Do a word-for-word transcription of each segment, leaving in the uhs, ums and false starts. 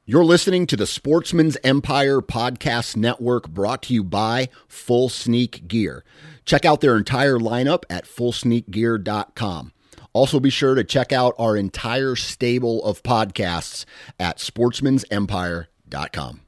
You're listening to the Sportsman's Empire Podcast Network, brought to you by Full Sneak Gear. Check out their entire lineup at full sneak gear dot com. Also be sure to check out our entire stable of podcasts at sportsmans empire dot com.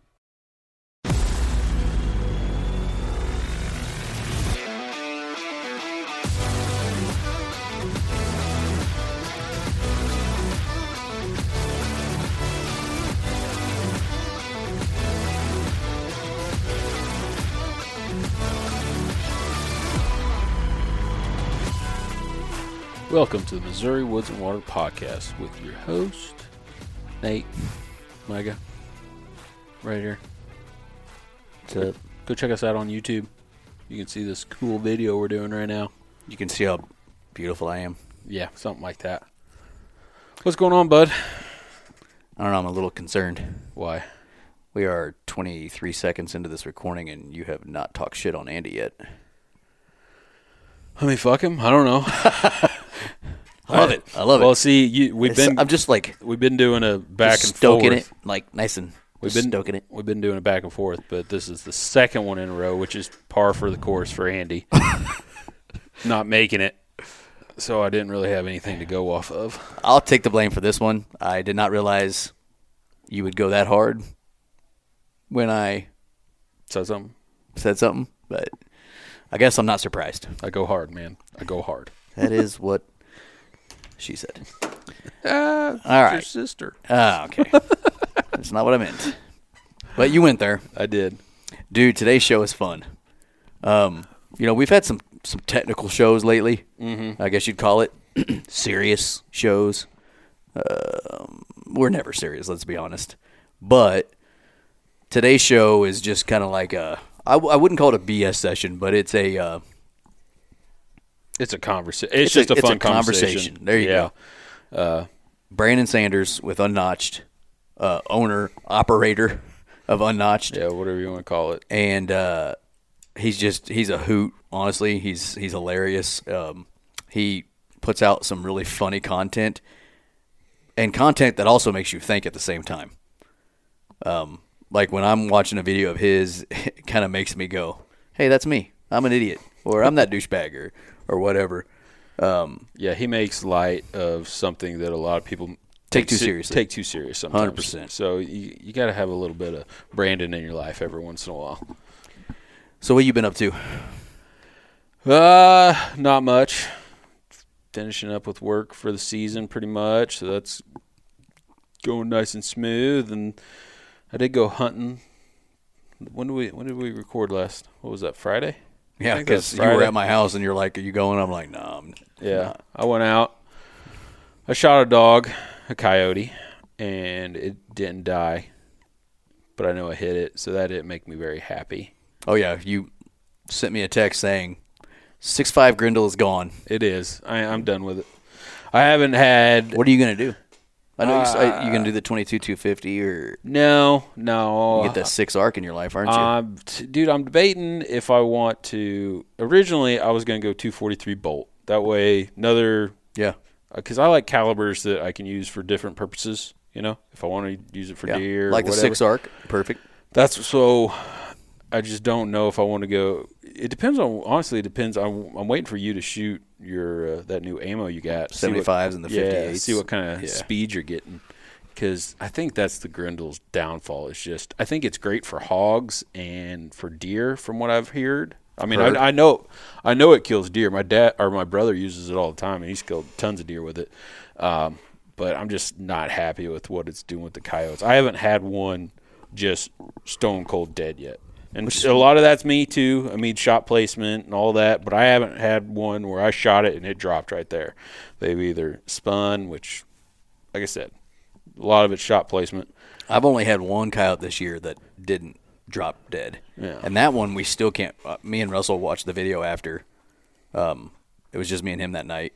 Welcome to the Missouri Woods and Water Podcast with your host, Nate, Micah, right here. What's up? Go check us out on YouTube. You can see this cool video we're doing right now. You can see how beautiful I am. Yeah, something like that. What's going on, bud? I don't know, I'm a little concerned. Why? We are twenty-three seconds into this recording, and you have not talked shit on Andy yet. I mean, fuck him. I don't know. I love it. I love well, it. Well, see, you, we've It's, been. I'm just like we've been doing a back and stoking forth. it, like nice and We've been stoking it. We've been doing a back and forth, but this is the second one in a row, which is par for the course for Andy. Not making it, so I didn't really have anything to go off of. I'll take the blame for this one. I did not realize you would go that hard when I Said something. said something, but I guess I'm not surprised. I go hard, man. I go hard. That is what she said. Uh, All right. Your sister. Ah, okay. That's not what I meant. But you went there. I did. Dude, today's show is fun. Um, you know, we've had some, some technical shows lately. Mm-hmm. I guess you'd call it serious shows. Um, we're never serious, let's be honest. But today's show is just kind of like a, I, w- I wouldn't call it a B S session, but it's a, uh, It's a conversation. It's, It's just a- a, it's fun a conversation. There you yeah. go. Brandon Sanders with Unnotched, uh, owner, operator of Unnotched. Yeah, whatever you want to call it. And uh, he's just he's a hoot. Honestly, he's he's hilarious. Um, he puts out some really funny content, and content that also makes you think at the same time. Um, like when I'm watching a video of his, it kind of makes me go, "Hey, that's me. I'm an idiot," or "I'm that douchebag," or or whatever. Um, Yeah, he makes light of something that a lot of people Take too se- seriously. Take too serious sometimes. one hundred percent. So you you got to have a little bit of Brandon in your life every once in a while. so what you been up to? Uh, not much. Finishing up with work for the season pretty much. So that's going nice and smooth. And I did go hunting. When did we when did we record last? What was that, Friday? I Yeah, think that was because you were Friday. at my house and you're like, "Are you going?" I'm like, "No." I'm Yeah, not." I went out. I shot a dog, a coyote, and it didn't die. But I know I hit it, so that didn't make me very happy. Oh yeah, you sent me a text saying six five Grindle is gone. It is. I, I'm done with it. I haven't had. What are you gonna do? I know you, Uh, you gonna do the twenty-two two fifty or No, no. you get that six arc in your life, aren't you? Um, t- dude, I'm debating if I want to. Originally, I was going to go two forty-three bolt. That way, another. yeah, Because I like calibers that I can use for different purposes. You know, if I want to use it for yeah. deer, like or the whatever. six arc, perfect. That's so. I just don't know if I want to go. It depends on. Honestly, it depends. I'm, I'm waiting for you to shoot your uh, that new ammo you got. See what- seventy-fives and the Yeah, fifty-eights. see what kind of Yeah. speed you're getting. Because I think that's the Grindle's downfall. It's just I think it's great for hogs and for deer, from what I've heard. I mean, Heard. I, I know, I know it kills deer. My dad or my brother uses it all the time, and he's killed tons of deer with it. Um, but I'm just not happy with what it's doing with the coyotes. I haven't had one just stone cold dead yet, and a lot of that's me too. I mean, shot placement and all that, but I haven't had one where I shot it and it dropped right there. They've either spun, which, like I said, a lot of it's shot placement. I've only had one coyote this year that didn't drop dead, Yeah. and that one we still can't. Uh, me and Russell watched the video after. Um, it was just me and him that night.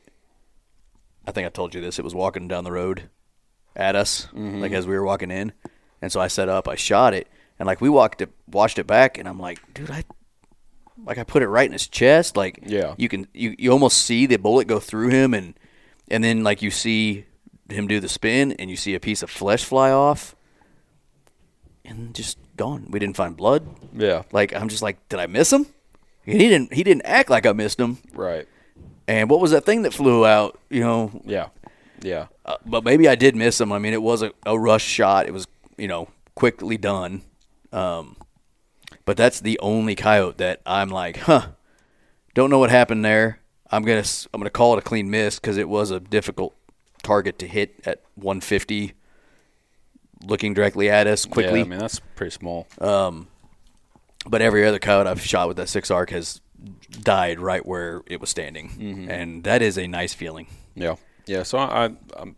I think I told you this. It was walking down the road at us, Mm-hmm. like as we were walking in, and so I set up, I shot it, and like we walked it, watched it back, and I'm like, dude, I like I put it right in his chest, like Yeah. you can you, you almost see the bullet go through him, and and then like you see him do the spin, and you see a piece of flesh fly off. and just gone. We didn't find blood. Yeah. Like, I'm just like, did I miss him? He didn't. He didn't act like I missed him. Right. And what was that thing that flew out? You know. Yeah. Yeah. Uh, but maybe I did miss him. I mean, it was a, a rush shot. It was, you know, quickly done. Um, but that's the only coyote that I'm like, huh. Don't know what happened there. I'm gonna I'm gonna call it a clean miss because it was a difficult target to hit at one fifty, looking directly at us quickly. Yeah, I mean that's pretty small. Um, but every other coyote I've shot with that six arc has died right where it was standing, mm-hmm. and that is a nice feeling. Yeah, yeah. So I, I'm.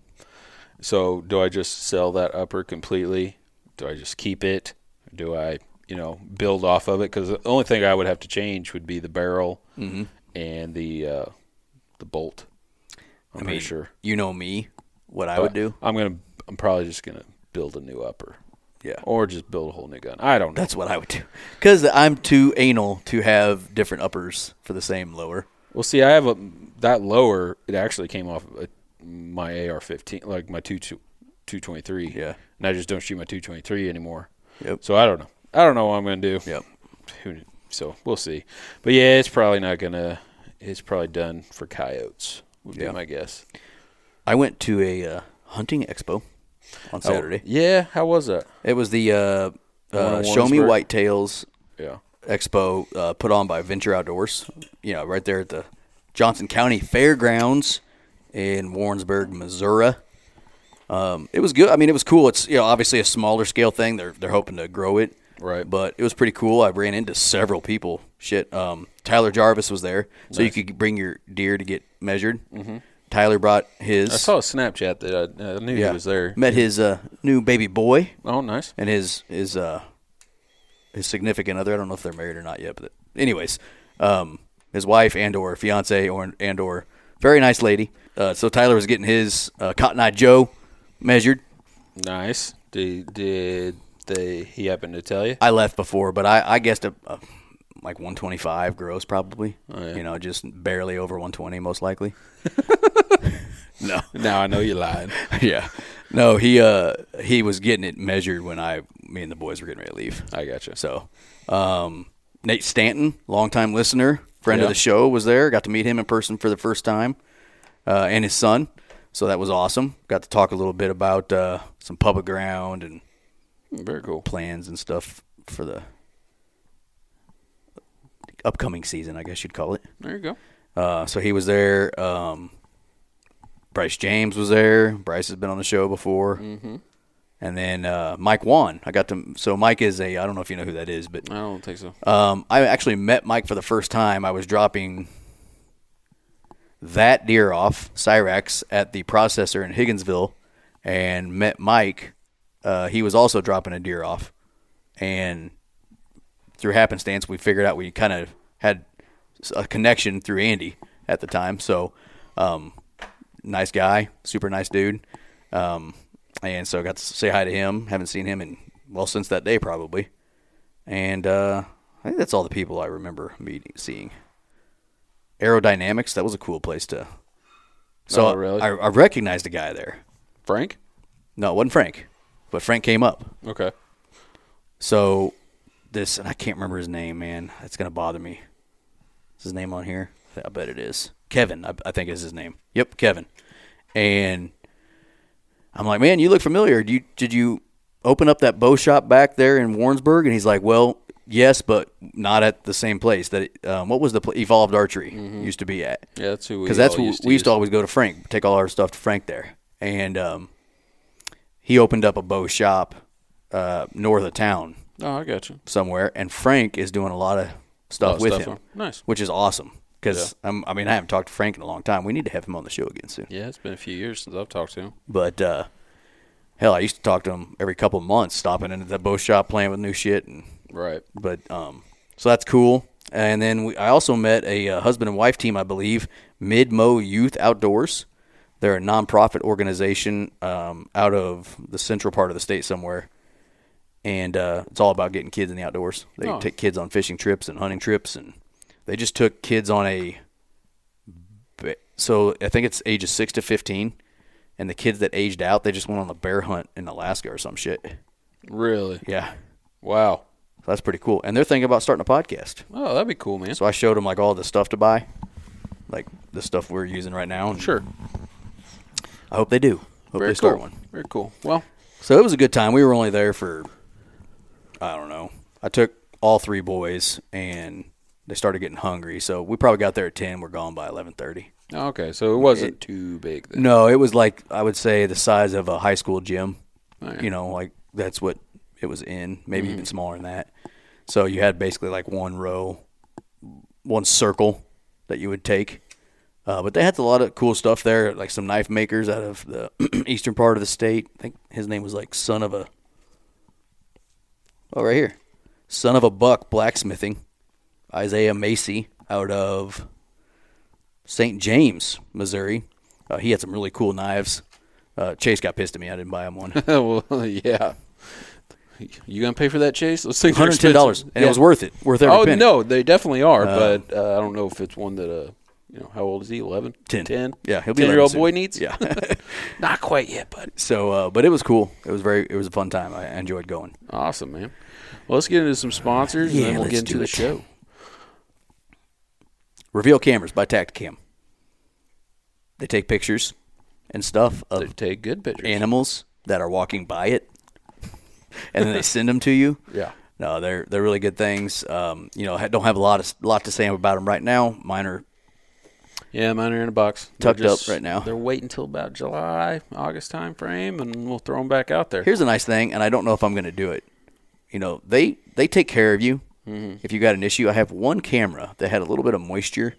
So do I just sell that upper completely? Do I just keep it? Do I, you know, build off of it? Because the only thing I would have to change would be the barrel mm-hmm. and the uh, the bolt. I'm I pretty mean, sure. You know me, what I But would do. I'm gonna. I'm probably just gonna build a new upper. Yeah. Or just build a whole new gun. I don't know. That's what I would do. Because I'm too anal to have different uppers for the same lower. Well, see, I have a that lower. It actually came off of a, my A R fifteen, like my two two twenty three. Yeah. And I just don't shoot my two twenty three anymore. Yep. So I don't know. I don't know what I'm gonna do. Yep. Who, so we'll see. But yeah, it's probably not gonna. It's probably done for coyotes. Would Yeah. be my guess. I went to a uh, hunting expo on Saturday. Oh, yeah. How was that? It was the uh, The one uh, in Show Me Warrensburg? Whitetails Yeah. Expo uh, put on by Venture Outdoors. You know, right there at the Johnson County Fairgrounds in Warrensburg, Missouri. Um, it was good. I mean, it was cool. It's, you know, obviously a smaller scale thing. They're they're hoping to grow it. Right. But it was pretty cool. I ran into several people. Shit. Um, Tyler Jarvis was there, so Nice. you could bring your deer to get measured. Mm-hmm. Tyler brought his. I saw a Snapchat that I, I knew yeah, he was there. Met his uh, new baby boy Oh, nice. and his his uh, his significant other. I don't know if they're married or not yet, but anyways, um, his wife and or fiance or and or very nice lady. Uh, so Tyler was getting his uh, Cotton Eye Joe measured. Nice. Did did they? He happen to tell you? I left before, but I, I guessed a, a, like one twenty-five gross probably. Oh, yeah. You know, just barely over one twenty most likely. No. Now I know you're lying. Yeah. No, he uh he was getting it measured when I me and the boys were getting ready to leave. I gotcha. So, um, Nate Stanton, longtime listener, friend Yeah. of the show, was there. Got to meet him in person for the first time, uh, and his son. So that was awesome. Got to talk a little bit about uh, some public ground and Very cool. plans and stuff for the upcoming season, I guess you'd call it. There you go. Uh, so he was there. Um, Bryce James was there. Bryce has been on the show before. Mm-hmm. And then uh, Mike Wan. I got to. So Mike is a. I don't know if you know who that is, but I don't think so. um, I actually met Mike for the first time. I was dropping that deer off, Cyrex, at the processor in Higginsville, and met Mike. Uh, he was also dropping a deer off, and through happenstance, we figured out we kind of had a connection through Andy at the time. So, um, nice guy, super nice dude. Um, and so I got to say hi to him. Haven't seen him in, well, since that day probably. And uh, I think that's all the people I remember meeting, seeing. Aerodynamics, that was a cool place to. So Oh, really? I, I recognized a guy there. Frank? No, it wasn't Frank, but Frank came up. Okay. So this, and I can't remember his name, man. That's going to bother me. Is his name on here? I bet it is. Kevin, I, I think is his name. Yep, Kevin. And I'm like, man, you look familiar. Did you, did you open up that bow shop back there in Warrensburg? And he's like, well, yes, but not at the same place. That um, what was the pl- Evolved Archery Mm-hmm. used to be at? Yeah, that's who we Because that's all what used to we used to use. always go to Frank, take all our stuff to Frank there. And um, he opened up a bow shop uh, north of town Oh, I got you. somewhere, and Frank is doing a lot of stuff Lot of with stuff him, on- nice. which is awesome. Because I mean, I haven't talked to Frank in a long time. We need to have him on the show again soon. Yeah, it's been a few years since I've talked to him. But uh, hell, I used to talk to him every couple of months, stopping into the bow shop, playing with new shit, and Right. but um, so that's cool. And then we, I also met a uh, husband and wife team, I believe, Mid-Mo Youth Outdoors. They're a nonprofit organization um, out of the central part of the state somewhere. And uh, it's all about getting kids in the outdoors. They Oh. take kids on fishing trips and hunting trips. And they just took kids on a – so I think it's ages six to fifteen. And the kids that aged out, they just went on a bear hunt in Alaska or some shit. Really? Yeah. Wow. So that's pretty cool. And they're thinking about starting a podcast. Oh, that'd be cool, man. So I showed them like all the stuff to buy, like the stuff we're using right now. And Sure. I hope they do. Hope Very they start cool. one. Very cool. Well, So it was a good time. We were only there for, I don't know. I took all three boys, and they started getting hungry. So we probably got there at ten. We're gone by eleven thirty. okay, so it wasn't it, too big then. No, it was like, I would say, the size of a high school gym. Oh, yeah. You know, like that's what it was in, maybe mm-hmm. even smaller than that. So you had basically like one row, one circle that you would take. Uh, but they had a lot of cool stuff there, like some knife makers out of the eastern part of the state. I think his name was like Son of a, oh, right here. Son of a Buck Blacksmithing. Isaiah Macy out of Saint James, Missouri. Uh, he had some really cool knives. Uh, Chase got pissed at me. I didn't buy him one. Well, yeah. You gonna pay for that, Chase? Those things one hundred ten dollars, and yeah. it was worth it. Worth every oh, penny. no, they definitely are, Um, but uh, I don't know if it's one that, uh, you know, how old is he? eleven? ten. ten? Yeah, he'll be ten-year-old soon. boy needs? Yeah. Not quite yet, but. So, uh, but it was cool. It was very. It was a fun time. I enjoyed going. Awesome, man. Well, let's get into some sponsors, Yeah, and then we'll let's get into do the it. show. Reveal Cameras by Tacticam. They take pictures and stuff of They take good pictures. animals that are walking by it, and then they send them to you. Yeah. No, they're they're really good things. Um, you know, I don't have a lot of lot to say about them right now. Mine are Yeah, mine are in a box. Tucked They're up right now. They're waiting until about July, August time frame, and we'll throw them back out there. Here's a nice thing, and I don't know if I'm going to do it. You know, they they take care of you mm-hmm. if you got an issue. I have one camera that had a little bit of moisture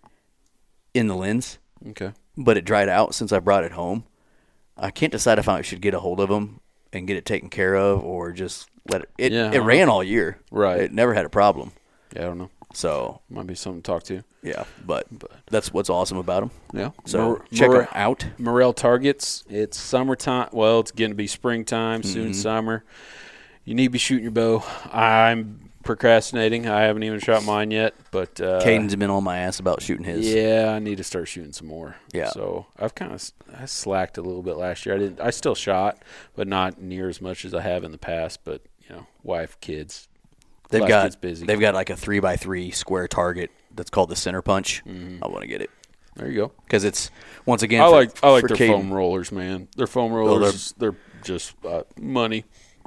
in the lens, Okay. but it dried out since I brought it home. I can't decide if I should get a hold of them and get it taken care of or just let it. It, Yeah, it ran all year. Right. It never had a problem. Yeah, I don't know. So, Might be something to talk to. yeah, but, but that's what's awesome about them. Yeah. So, Mor- check Mor- them out. Morel Targets. It's summertime. Well, it's going to be springtime, soon Mm-hmm. summer. You need to be shooting your bow. I'm procrastinating. I haven't even shot mine yet, but uh, Caden's been on my ass about shooting his. yeah, I need to start shooting some more. Yeah. So I've kind of I slacked a little bit last year. I didn't. I still shot, but not near as much as I have in the past. But you know, wife, kids. They've life got gets busy. they've got like a three by three square target that's called the Center Punch. Mm-hmm. I want to get it There you go. because it's once again. I for, like I like for their Caden. foam rollers, man. Their foam rollers, they're, they're just uh, money.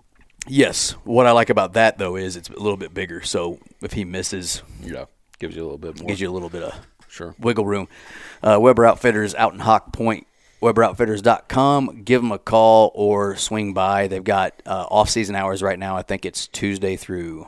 Yes, what I like about that though is it's a little bit bigger. So if he misses, Yeah, gives you a little bit more. gives you a little bit of Sure. wiggle room. Uh, Weber Outfitters out in Hawk Point. Weber Outfitters dot com. Give them a call or swing by. They've got uh, off-season hours right now. I think it's Tuesday through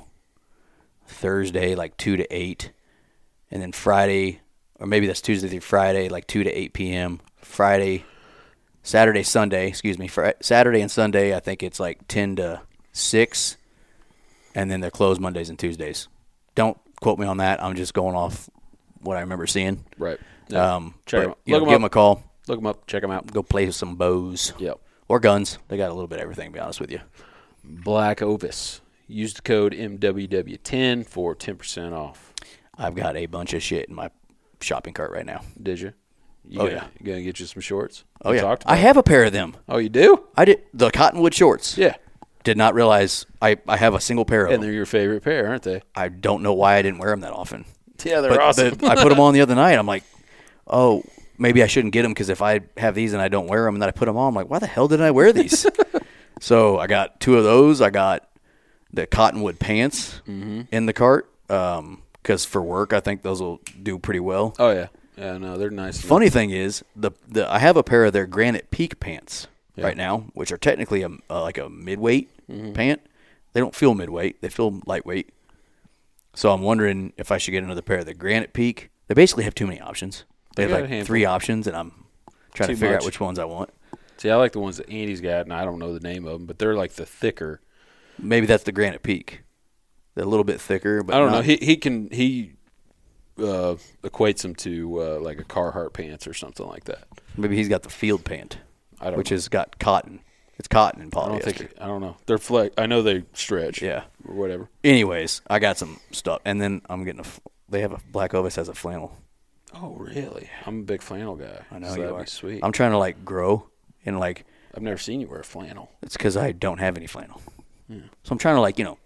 Thursday, like two to eight, and then Friday, or maybe that's Tuesday through Friday, like two to eight p.m. Friday, Saturday, Sunday. Excuse me. Fri- Saturday and Sunday, I think it's like ten to six, and then they're closed Mondays and Tuesdays. Don't quote me on that. I'm just going off what I remember seeing. Right. Yeah. Um, Check but, them out. you know, Look 'em give up. them a call. Look them up. Check them out. Go play with some bows. Yep. Or guns. They got a little bit of everything, to be honest with you. Black Ovis. Use the code M W W ten for ten percent off. I've got a bunch of shit in my shopping cart right now. Did you? you Oh, gonna, yeah. You going to get you some shorts? Oh, We yeah. talked I about have a pair of them. it. Oh, you do? I did the cottonwood shorts. Yeah. Did not realize I, I have a single pair of And them. they're your favorite pair, aren't they? I don't know why I didn't wear them that often. Yeah, they're But awesome. the, I put them on the other night. I'm like, oh, maybe I shouldn't get them because if I have these and I don't wear them and then I put them on, I'm like, why the hell did I wear these? So I got two of those. I got the cottonwood pants Mm-hmm. in the cart because for work I think those will do pretty well. oh, yeah. Yeah, no, they're nice. Funny thing is, the the I have a pair of their Granite Peak pants Yeah. right now, which are technically a, uh, like a midweight Mm-hmm. pant. They don't feel midweight; they feel lightweight. So I'm wondering if I should get another pair of the Granite Peak. They basically have too many options. They They have got a like handful. three options, and I'm trying Too to figure much. out which ones I want. See, I like the ones that Andy's got, and I don't know the name of them, but they're like the thicker. Maybe that's the Granite Peak. They're a little bit thicker, but I don't know. not- He he can he uh, equates them to uh, like a Carhartt pants or something like that. maybe he's got the Field Pant, I don't which know. has got cotton. It's cotton and I don't polyester. think I don't know. They're flex. I know they stretch. Yeah. or whatever. Anyways, I got some stuff, and then I'm getting a. f- They have a Black Ovis has a flannel. Oh, really? I'm a big flannel guy. I know so you that'd are. Be sweet. I'm trying to like grow, and like I've never seen you wear a flannel. it's because I don't have any flannel. So I'm trying to like you know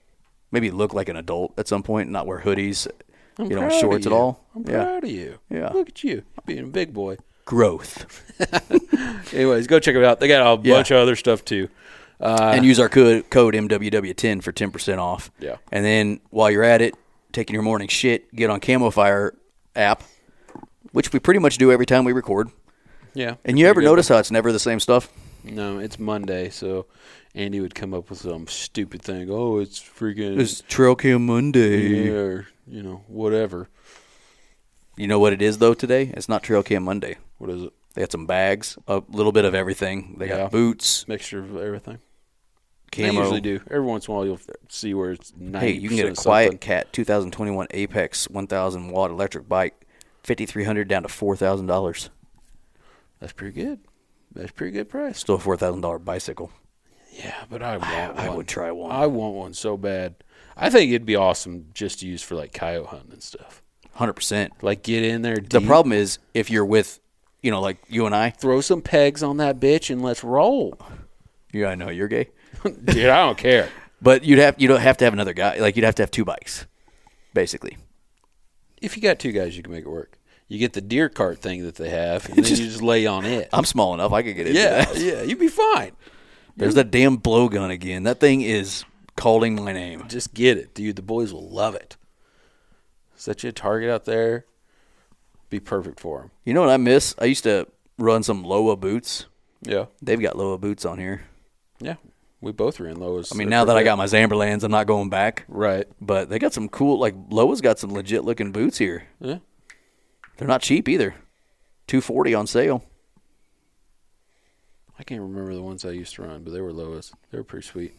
maybe look like an adult at some point, and not wear hoodies, I'm you know, proud and shorts of at you. all. I'm yeah. proud of you. Yeah. Look at you being a big boy. Growth. Anyways, go check it out. They got a Yeah. bunch of other stuff too. Uh, and use our code, code M W W ten for ten percent off. Yeah. And then while you're at it, taking your morning shit, get on Camo Fire app, which we pretty much do every time we record. yeah. And you ever notice how it's never the same stuff? No, it's Monday, so Andy would come up with some stupid thing. Oh, it's freaking It's Trail Cam Monday. yeah, or, you know, whatever. You know what it is, though, today? It's not Trail Cam Monday. What is it? They got some bags, a little bit of everything. They Yeah. got boots, Mixture of everything. camo. They usually do. Every once in a while, you'll see where it's ninety Hey, you can get a Quiet Cat twenty twenty-one Apex one thousand watt electric bike, fifty-three hundred dollars down to four thousand dollars. That's pretty good. That's a pretty good price. Still a four thousand dollars bicycle. Yeah, but I want I one. would try one. I want one so bad. I think it'd be awesome just to use for like coyote hunting and stuff. one hundred percent. Like get in there deep. The problem is if you're with, you know, like you and I. Throw some pegs on that bitch and let's roll. Yeah, I know you're gay. Dude, I don't care. But you'd have you don't have to have another guy. Like you'd have to have two bikes, basically. If you got two guys, you can make it work. You get the deer cart thing that they have, and then you just lay on it. I'm small enough. I could get into Yeah, that. yeah, you'd be fine. There's that damn blowgun again. That thing is calling my name. Just get it, dude. The boys will love it. Set you a target out there. Be perfect for them. You know what I miss? I used to run some Loa boots. Yeah, They've got Loa boots on here. yeah. We both are in Lowe's. I mean, now that I got my Zamberlands, I'm not going back. right, But they got some cool, like Loa's got some legit looking boots here. yeah. They're not cheap either. two forty on sale. I can't remember the ones I used to run, but they were Lowe's. They were pretty sweet.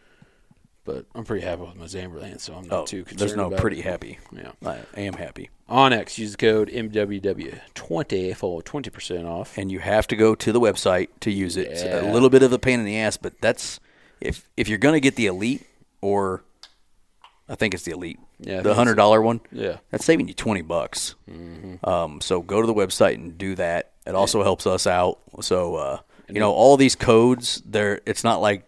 But I'm pretty happy with my Zamberland, so I'm not Oh, too concerned. there's no about pretty it. happy. Yeah. I am happy. Onyx, use the code M W W twenty for twenty percent off. And you have to go to the website to use it. It's Yeah. a little bit of a pain in the ass, but that's if if you're gonna get the Elite, or I think it's the Elite, Yeah, I the think hundred dollar one. Yeah. That's saving you twenty bucks. Mm-hmm. Um, so go to the website and do that. It also helps us out. So uh, you know, all these codes, they're it's not like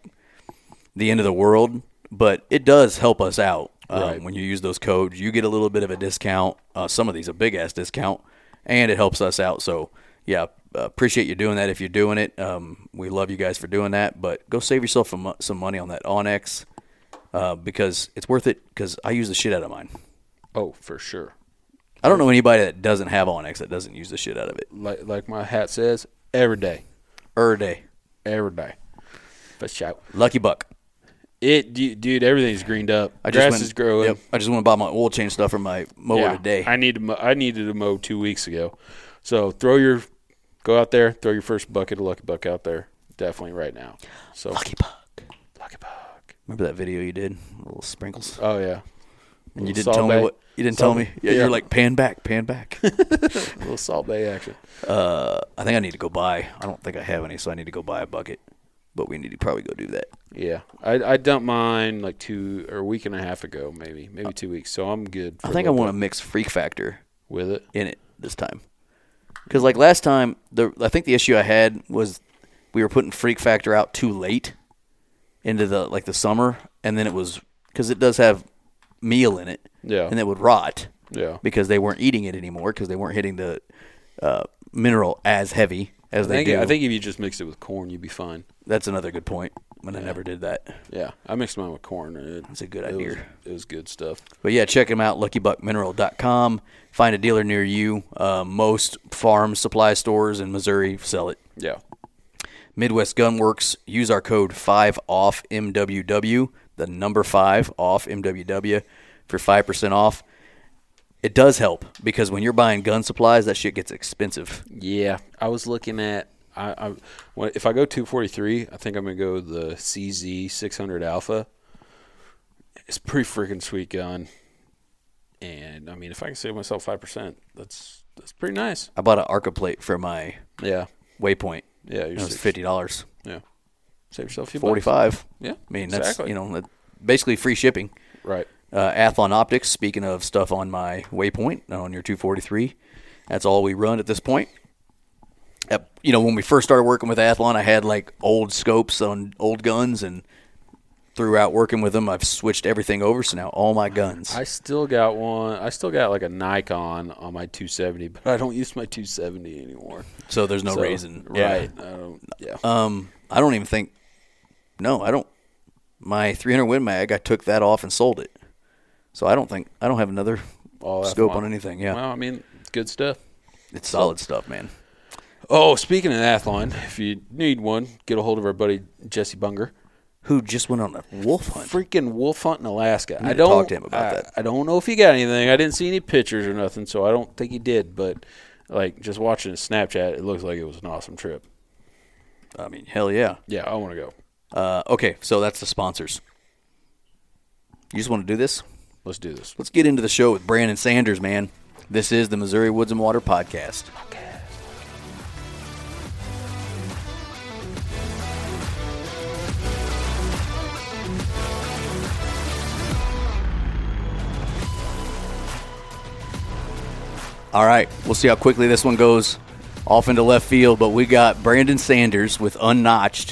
the end of the world, but it does help us out. Um, Right. When you use those codes, you get a little bit of a discount. Uh, some of these a big ass discount, and it helps us out. So yeah, uh, appreciate you doing that if you're doing it. Um, we love you guys for doing that. But go save yourself some some money on that Onyx uh, because it's worth it. Because I use the shit out of mine. Oh, for sure. I don't know anybody that doesn't have Onyx that doesn't use the shit out of it. Like like my hat says, every day. Er day. Every day. For sure. Lucky buck. It, dude, dude, everything's greened up. I Grass went, is growing. Yep, I just went and bought my oil change stuff for my mower Yeah, today. I need to. Mow, I needed to mow two weeks ago. So throw your, go out there, throw your first bucket of Lucky Buck out there, definitely right now. So Lucky buck. Lucky Buck. Remember that video you did? Little sprinkles. Oh yeah. And you Little didn't Salt tell Bay. me what. You didn't Salt- tell me. Yeah, yeah. you're like pan back, pan back. A little Salt Bay action. uh, I think I need to go buy. I don't think I have any, so I need to go buy a bucket. But we need to probably go do that. Yeah, I I dumped mine like two or a week and a half ago, maybe maybe two weeks. So I'm good. For I a think I little want to bit mix Freak Factor with it. in it this time. Because like last time, the I think the issue I had was we were putting Freak Factor out too late into the like the summer, and then it was because it does have meal in it, Yeah. and it would rot Yeah. because they weren't eating it anymore because they weren't hitting the uh, mineral as heavy as I they think do. I think if you just mixed it with corn, you'd be fine. That's another good point. But I never did that. Yeah, I mixed mine with corn. And it, That's a good it idea. Was, it was good stuff. But yeah, check them out, lucky buck mineral dot com. Find a dealer near you. Uh, most farm supply stores in Missouri sell it. Yeah. Midwest Gunworks, use our code five off M W W, the number five off M W W for five percent off. It does help because when you're buying gun supplies, that shit gets expensive. Yeah, I was looking at I, I when, if I go two forty-three, I think I'm gonna go the C Z six hundred Alpha. It's a pretty freaking sweet gun, and I mean, if I can save myself five percent, that's that's pretty nice. I bought an Arca plate for my Yeah, Waypoint. yeah, It you're was six- fifty dollars. Yeah, save yourself a few bucks. forty-five. Yeah, I mean, that's, exactly. you know, that- basically free shipping. Right. Uh, Athlon Optics, speaking of stuff on my Waypoint, on your two forty-three, that's all we run at this point. Uh, you know, when we first started working with Athlon, I had like old scopes on old guns, and throughout working with them, I've switched everything over. So now all my guns. I still got one. I still got like a Nikon on my two seventy, but I don't use my two seventy anymore. So there's no So, reason. right? Yeah. I don't, yeah. Um, I don't even think. No, I don't. My three hundred Win Mag, I took that off and sold it. So I don't think I don't have another All F scope one. on anything. Yeah, Well, I mean, it's good stuff. it's solid stuff, man. Oh, speaking of Athlon, if you need one, get a hold of our buddy Jesse Bunger. Who just went on a wolf hunt? Freaking wolf hunt in Alaska. need I to don't talk to him about I, that. I don't know if he got anything. I didn't see any pictures or nothing, so I don't think he did. But like just watching his Snapchat, it looks like it was an awesome trip. I mean, hell yeah. Yeah, I want to go. Uh, okay, so that's the sponsors. You just want to do this? Let's do this. Let's get into the show with Brandon Sanders, man. This is the Missouri Woods and Water Podcast. All right, we'll see how quickly this one goes off into left field, but we got Brandon Sanders with Unnotched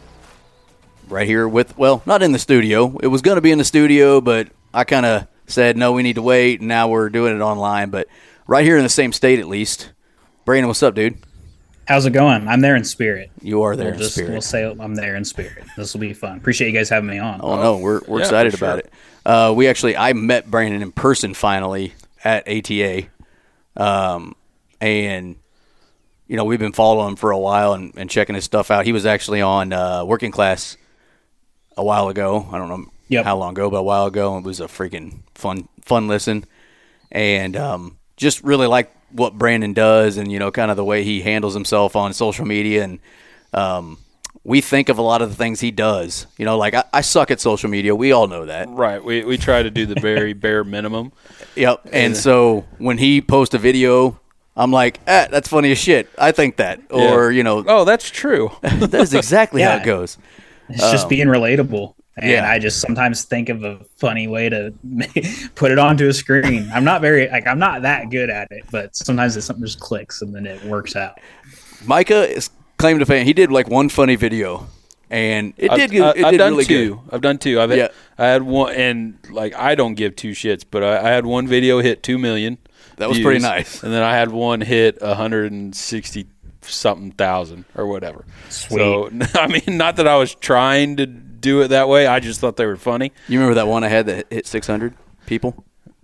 right here with, well, not in the studio. It was going to be in the studio, but I kind of said, no, we need to wait, and now we're doing it online. But right here in the same state, at least. Brandon, what's up, dude? How's it going? I'm there in spirit. You are there we'll in just, spirit. We'll say I'm there in spirit. This will be fun. Appreciate you guys having me on. Oh, no, we're we're Yeah, excited for sure. about it. Uh, we actually, I met Brandon in person finally at A T A. Um, and, you know, we've been following him for a while and, and checking his stuff out. He was actually on uh, Working Class a while ago. I don't know Yep. how long ago, but a while ago. It was a freaking fun fun listen. And um, just really like what Brandon does and, you know, kind of the way he handles himself on social media. And um, we think of a lot of the things he does. You know, like I, I suck at social media. We all know that. Right. We we try to do the very bare minimum. Yep. And so when he posts a video, I'm like, ah, that's funny as shit. I think that. Or, Yeah. you know, Oh, that's true. that is exactly how Yeah. it goes. It's just being relatable. And yeah. I just sometimes think of a funny way to put it onto a screen. I'm not very, like, I'm not that good at it, but sometimes it's something just clicks and then it works out. Micah is claimed to fame. He did like one funny video, and it I've, did good. It I've did done really two. good. I've done two. I've had, Yeah. I had one, and like I don't give two shits, but I, I had one video hit two million. That was views, pretty nice. And then I had one hit a hundred and sixty something thousand or whatever. Sweet. So I mean, not that I was trying to do it that way. I just thought they were funny. You remember that one I had that hit six hundred people?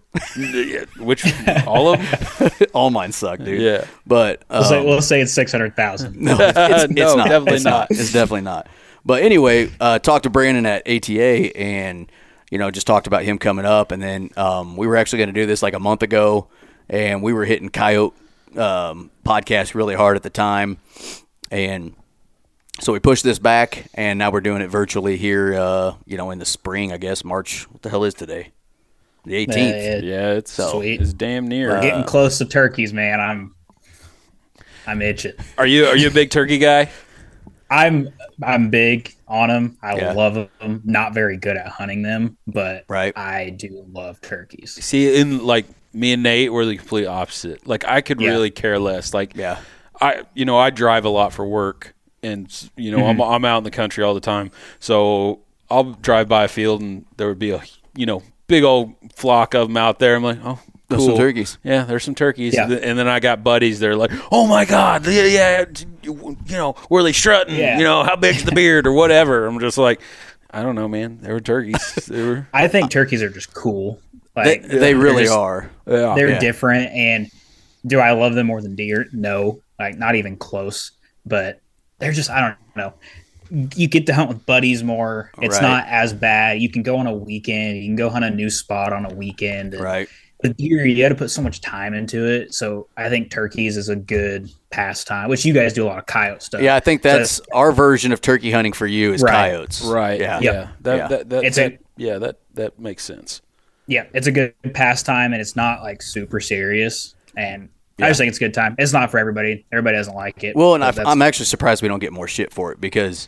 Which all of them? All mine suck, dude. Yeah. But um, We'll, say, we'll say it's six hundred thousand. no, it's, it's, it's No, not. definitely It's not. It's definitely not. But anyway, uh, talked to Brandon at A T A, and you know, just talked about him coming up, and then um, we were actually going to do this like a month ago, and we were hitting Coyote um, podcast really hard at the time, and so we pushed this back, and now we're doing it virtually here. Uh, you know, in the spring, I guess March. What the hell is today? The eighteenth. Yeah, it's Sweet. it's damn near. We're getting close to turkeys, man. I'm, I'm itching. Are you are you a big turkey guy? I'm, I'm big on them. I Yeah. love them. Not very good at hunting them, but Right. I do love turkeys. See, in like me and Nate, we're the complete opposite. Like I could Yeah. really care less. Like Yeah. I, you know, I drive a lot for work, and you know, Mm-hmm. I'm I'm out in the country all the time. So I'll drive by a field, and there would be a you know big old flock of them out there. I'm like, oh, There's cool. some turkeys. Yeah, there's some turkeys. Yeah. And then I got buddies. They're like, oh my god, yeah, yeah, you know, were they strutting? Yeah. You know, how big's the beard or whatever? I'm just like, I don't know, man. They were turkeys. They were. I think turkeys are just cool. They, Like they they're really just- are. Yeah. They're Yeah. different, and do I love them more than deer? No, like not even close. But they're just, I don't know. You get to hunt with buddies more. It's Right. not as bad. You can go on a weekend. You can go hunt a new spot on a weekend. And Right. with deer, you got to put so much time into it. So I think turkeys is a good pastime, which you guys do a lot of coyote stuff. Yeah, I think So that's our version of turkey hunting for you is Right. coyotes. Right. Yeah. Yeah. Yep. That, Yeah. That, that, It's that- a- yeah. That that makes sense. yeah, it's a good pastime, and it's not like super serious. And Yeah. I just think it's a good time. It's not for everybody. Everybody doesn't like it. Well, and but I've, that's- I'm actually surprised we don't get more shit for it because,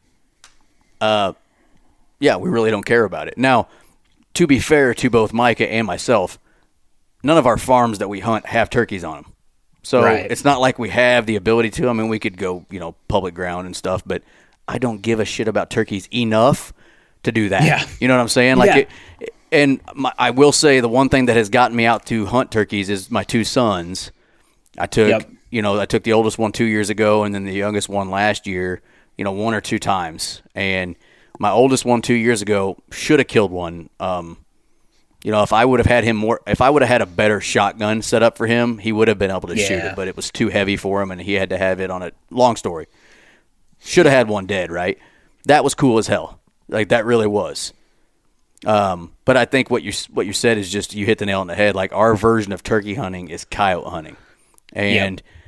uh, yeah, we really don't care about it. Now, to be fair to both Micah and myself, none of our farms that we hunt have turkeys on them. So Right. it's not like we have the ability to. I mean, we could go, you know, public ground and stuff, but I don't give a shit about turkeys enough to do that. Yeah. You know what I'm saying? Like, Yeah. it, and my, I will say the one thing that has gotten me out to hunt turkeys is my two sons. I took, Yep. you know, I took the oldest one two years ago, and then the youngest one last year. You know, one or two times, and my oldest one two years ago should have killed one. Um, you know, if I would have had him more, if I would have had a better shotgun set up for him, he would have been able to shoot Yeah. it, but it was too heavy for him, and he had to have it on a long story. Should have had one dead, right? That was cool as hell. Like, that really was. Um, but I think what you what you said is just, you hit the nail on the head. Like, our version of turkey hunting is coyote hunting, and Yep.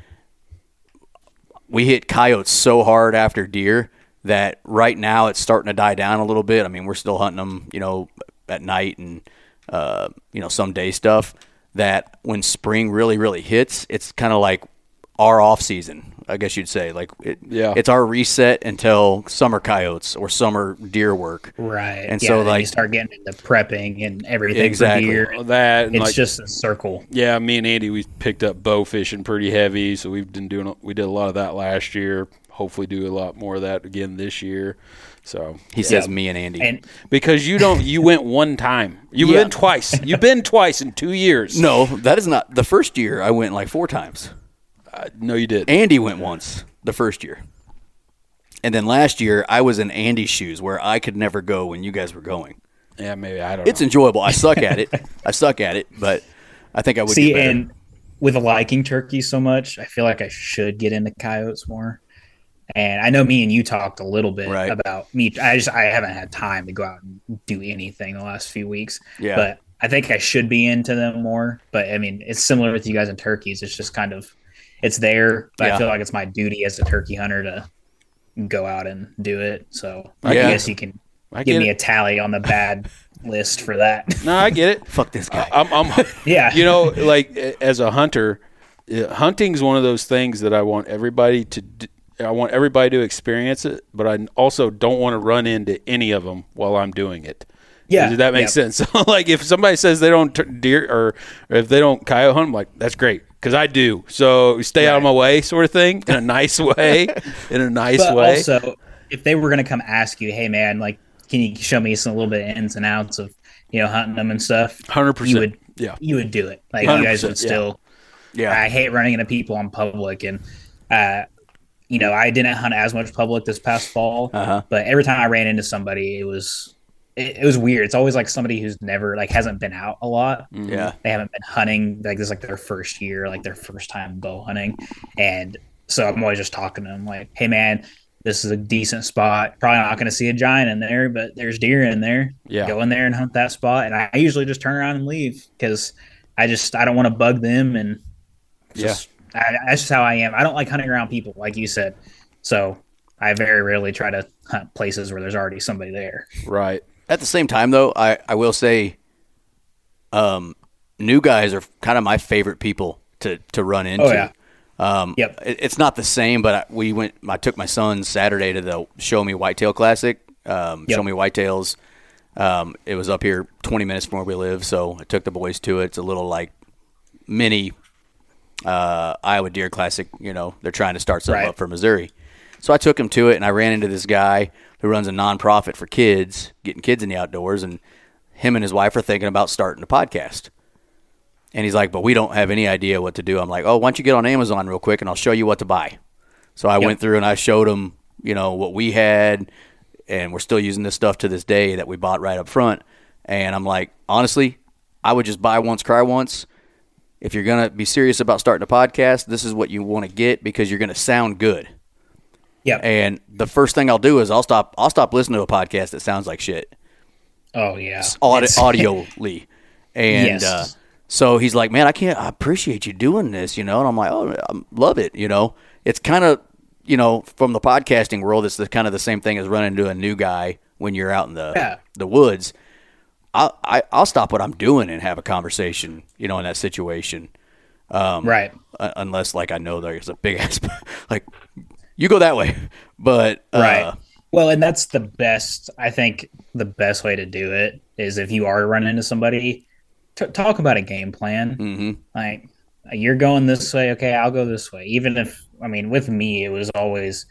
we hit coyotes so hard after deer that right now it's starting to die down a little bit. I mean, we're still hunting them, you know, at night and, uh, you know, some day stuff, that when spring really, really hits, it's kind of like our off season, I guess you'd say. Like, it, Yeah. it's our reset until summer coyotes or summer deer work. Right. And yeah, so, then like- you start getting into prepping and everything Exactly. for deer. Well, that and It's like, just a circle. yeah, me and Andy, we picked up bow fishing pretty heavy, so we've been doing we did a lot of that last year. Hopefully, do a lot more of that again this year. So He says Yeah. me and Andy. And because you don't, you went one time. You've Yeah. been twice. You've been twice in two years. no, that is not. The first year I went like four times. uh, no, you did. Andy went once the first year. And then last year, I was in Andy's shoes where I could never go when you guys were going. Yeah, maybe I don't. It's know. enjoyable. I suck at it. I suck at it, but I think I would see, get better. and with liking turkey so much, I feel like I should get into coyotes more. And I know me and you talked a little bit Right. about me. I just I haven't had time to go out and do anything the last few weeks. Yeah. But I think I should be into them more. But I mean, it's similar with you guys and turkeys. It's just kind of it's there, but Yeah. I feel like it's my duty as a turkey hunter to go out and do it. So Yeah. I guess you can I give get me it. a tally on the bad list for that. No, I get it. Fuck this guy. I'm, I'm Yeah. you know, like as a hunter, uh, hunting's one of those things that I want everybody to. d- I want everybody to experience it, but I also don't want to run into any of them while I'm doing it. Yeah. Does that make Yep. sense? So, like, if somebody says they don't t- deer or, or if they don't coyote hunt, I'm like, that's great because I do. So stay out of my way, sort of thing, in a nice way. In a nice But way. also, if they were going to come ask you, hey man, like, can you show me some a little bit of ins and outs of, you know, hunting them and stuff? Hundred percent. You would, Yeah. you would do it. Like you guys would one hundred percent, still. yeah. I hate running into people on public, and uh, you know, I didn't hunt as much public this past fall, Uh-huh. but every time I ran into somebody, it was. It, it was weird. It's always like somebody who's never like hasn't been out a lot. Yeah. They haven't been hunting. Like this is like their first year, like their first time bow hunting. And so I'm always just talking to them like, hey man, this is a decent spot. Probably not going to see a giant in there, but there's deer in there. Yeah. Go in there and hunt that spot. And I usually just turn around and leave because I just, I don't want to bug them. And just, I, that's just how I am. I don't like hunting around people, like you said. So I very rarely try to hunt places where there's already somebody there. Right. At the same time, though, I, I will say, um, new guys are kind of my favorite people to, to run into. Oh, yeah. Um, Yep. it, it's not the same, but I, we went. I took my son Saturday to the Show Me Whitetail Classic. Um, Yep. Show Me Whitetails. Um, it was up here twenty minutes from where we live, so I took the boys to it. It's a little like mini uh, Iowa Deer Classic. You know, they're trying to start something Right. up for Missouri. So I took him to it, and I ran into this guy who runs a nonprofit for kids, getting kids in the outdoors, and him and his wife are thinking about starting a podcast. And he's like, but we don't have any idea what to do. I'm like, oh, why don't you get on Amazon real quick, and I'll show you what to buy. So I Yep. went through, and I showed him, you know, what we had, and we're still using this stuff to this day that we bought right up front. And I'm like, honestly, I would just buy once, cry once. If you're going to be serious about starting a podcast, this is what you want to get because you're going to sound good. Yep. And the first thing I'll do is I'll stop I'll stop listening to a podcast that sounds like shit, Oh yeah. audi- It's- audioly. And Yes. uh, so he's like, man, I can't, I appreciate you doing this, you know? And I'm like, oh, I love it, you know? It's kind of, you know, from the podcasting world, it's the kind of the same thing as running into a new guy when you're out in the Yeah. the woods. I'll, I, I'll stop what I'm doing and have a conversation, you know, in that situation. Um, right. uh, unless, like, I know there's a big ass, like, you go that way. But, uh, Right. Well, and that's the best. I think the best way to do it is if you are running into somebody, t- talk about a game plan. mhm. Like, you're going this way. Okay, I'll go this way. Even if, I mean, with me, it was always,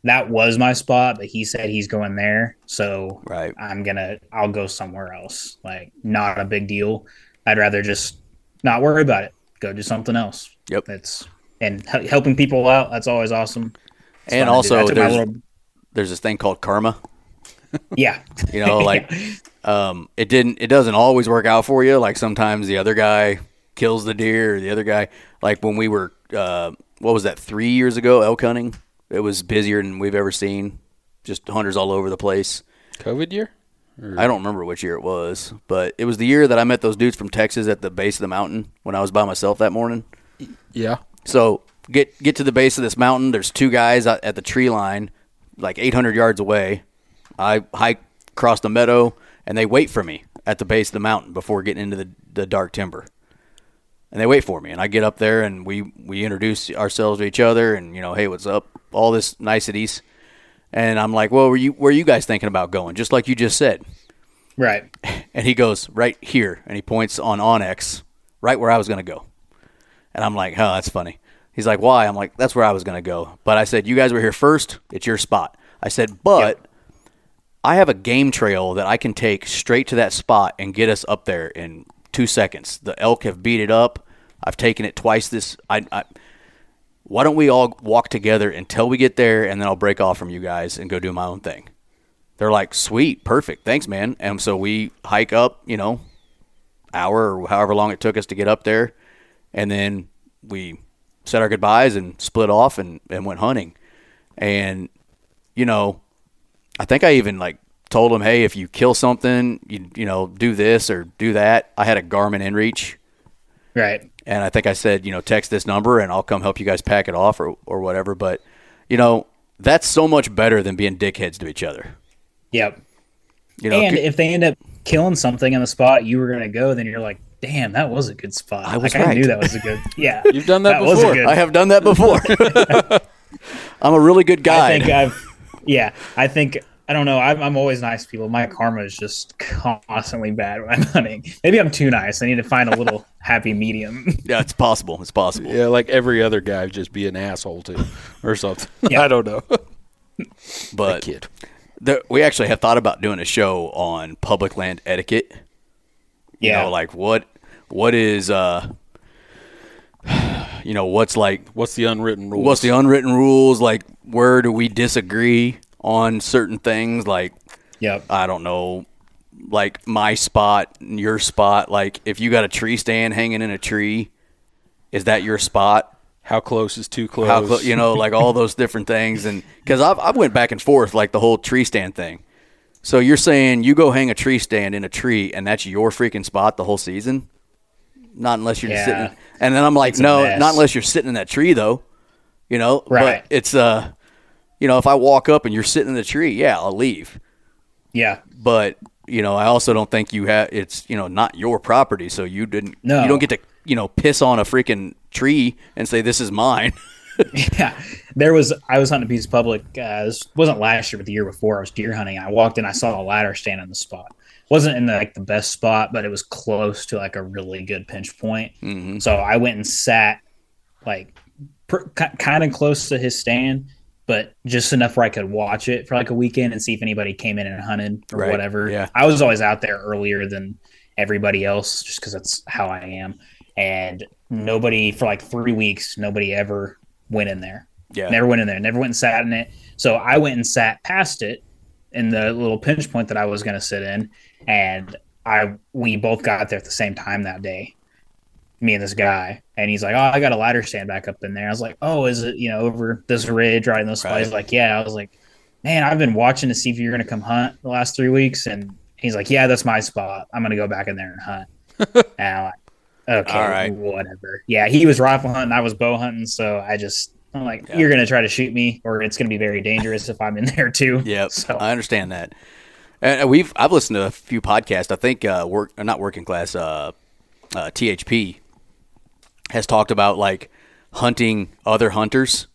that was my spot, but he said he's going there, so Right. I'm gonna I'll go somewhere else. Like, not a big deal. I'd rather just not worry about it. Go do something else. Yep. That's and h- helping people out. That's always awesome. It's And fun to do. I also, took my there's little- there's this thing called karma. yeah, You know, like um, it didn't. It doesn't always work out for you. Like sometimes the other guy kills the deer, or the other guy. Like when we were, uh, what was that? Three years ago, elk hunting. It was busier than we've ever seen. Just hunters all over the place. COVID year? Or- I don't remember which year it was, but it was the year that I met those dudes from Texas at the base of the mountain when I was by myself that morning. Yeah. So get get to the base of this mountain. There's two guys at at the tree line, like eight hundred yards away. I hike across the meadow, and they wait for me at the base of the mountain before getting into the, the dark timber. And they wait for me, and I get up there, and we, we introduce ourselves to each other, and, you know, hey, what's up? All this niceties. And I'm like, well, were you, where are you guys thinking about going? Just like you just said. right. And he goes, right here, and he points on Onyx, right where I was going to go. And I'm like, oh, that's funny. He's like, why? I'm like, that's where I was going to go. But I said, you guys were here first. It's your spot. I said, but Yep. I have a game trail that I can take straight to that spot and get us up there in two seconds. The elk have beat it up. I've taken it twice this. I, I why don't we all walk together until we get there, and then I'll break off from you guys and go do my own thing. They're like, sweet, perfect, thanks, man. And so we hike up, you know, hour or however long it took us to get up there, and then we said our goodbyes and split off and, and went hunting. And, you know, I think I even like told him, hey, if you kill something, you you know, do this or do that. I had a Garmin InReach, Right. and I think I said, you know, text this number and I'll come help you guys pack it off or, or whatever. But, you know, that's so much better than being dickheads to each other. Yep. You know, And c- if they end up killing something in the spot you were going to go, then you're like, damn, that was a good spot. I was like, I right. knew that was a good. Yeah. You've done that was a before. good- I have done that before. I'm a really good guy. I think I've, yeah, I think, I don't know. I'm, I'm always nice to people. My karma is just constantly bad when I'm hunting. Maybe I'm too nice. I need to find a little happy medium. Yeah, it's possible. It's possible. Yeah, like every other guy, just be an asshole too, or something. Yeah. I don't know. But Kid. there, we actually have thought about doing a show on public land etiquette. You Yeah. know, like what what is uh you know, what's like What's the unwritten rules? what's the unwritten rules, like where do we disagree on certain things, like Yep. I don't know, like my spot, your spot, like if you got a tree stand hanging in a tree, is that your spot? How close is too close? How clo- you know, like all those different things, and because I've I went back and forth like the whole tree stand thing. So you're saying you go hang a tree stand in a tree, and that's your freaking spot the whole season? Not unless you're just Yeah. sitting. And then I'm like, It's a no, mess. not unless you're sitting in that tree though. You know, Right. But it's uh, you know, if I walk up and you're sitting in the tree, yeah, I'll leave. Yeah. But you know, I also don't think you have. It's you know not your property, so you didn't. No. You don't get to you know piss on a freaking tree and say this is mine. Yeah, there was. I was hunting a piece of public. Uh, this wasn't last year, but the year before. I was deer hunting. I walked in. I saw a ladder stand in the spot. Wasn't in the, like the best spot, but it was close to like a really good pinch point. Mm-hmm. So I went and sat like pr- kind of close to his stand, but just enough where I could watch it for like a weekend and see if anybody came in and hunted or Right, whatever. yeah. I was always out there earlier than everybody else, just because that's how I am. And nobody for like three weeks, nobody ever went in there. Yeah. Never went in there. Never went and sat in it. So I went and sat past it in the little pinch point that I was going to sit in, and I we both got there at the same time that day. Me and this guy, and he's like, "Oh, I got a ladder stand back up in there." I was like, "Oh, is it you know over this ridge right in this spot?" Right. He's like, "Yeah." I was like, "Man, I've been watching to see if you're going to come hunt the last three weeks," and he's like, "Yeah, that's my spot. I'm going to go back in there and hunt." And I'm like, okay, All right. whatever. Yeah, he was rifle hunting, I was bow hunting, so I just I'm like, Yeah. you're gonna try to shoot me, or it's gonna be very dangerous if I'm in there too. Yep, So I understand that. And we've I've listened to a few podcasts. I think uh, work uh, not working class. Uh, uh, T H P has talked about like hunting other hunters.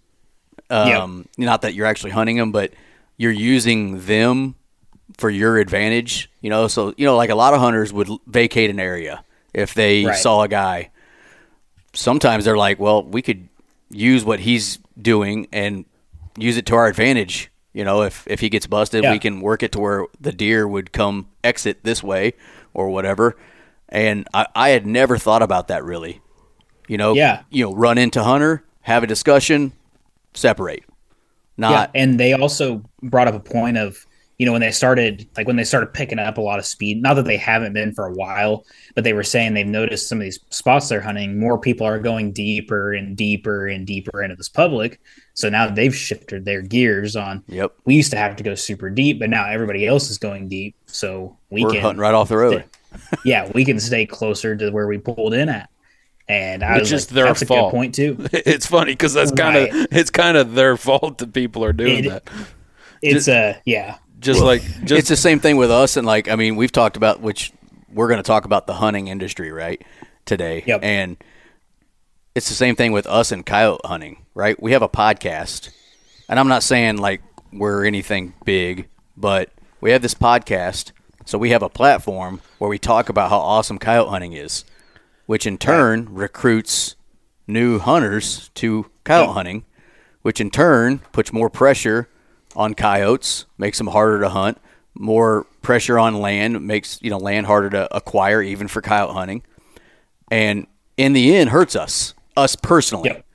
Um, Not that you're actually hunting them, but you're using them for your advantage. You know, so you know, like a lot of hunters would vacate an area if they Right. saw a guy. Sometimes they're like, well, we could use what he's doing and use it to our advantage. You know, if, if he gets busted, Yeah. we can work it to where the deer would come exit this way or whatever. And I, I had never thought about that really. You know, Yeah. you know, run into hunter, have a discussion, separate. Not yeah, and they also brought up a point of, you know, when they started, like when they started picking up a lot of speed, not that they haven't been for a while, but they were saying they've noticed some of these spots they're hunting, more people are going deeper and deeper and deeper into this public. So now they've shifted their gears on. Yep. We used to have to go super deep, but now everybody else is going deep. So we We're can hunting right off the road. yeah, we can stay closer to where we pulled in at. And I Which was is like, their that's fault. a good point too. It's funny because that's kind of Right. it's kind of their fault that people are doing It- that. It's a, uh, yeah. Just like just It's the same thing with us. And like, I mean, we've talked about, which we're going to talk about the hunting industry, right, today. Yep. And it's the same thing with us and coyote hunting, right? We have a podcast. And I'm not saying like we're anything big, but we have this podcast. So we have a platform where we talk about how awesome coyote hunting is, which in turn recruits new hunters to coyote Yep. hunting, which in turn puts more pressure on coyotes, makes them harder to hunt, more pressure on land, makes, you know, land harder to acquire even for coyote hunting. And in the end hurts us, us personally. Yep.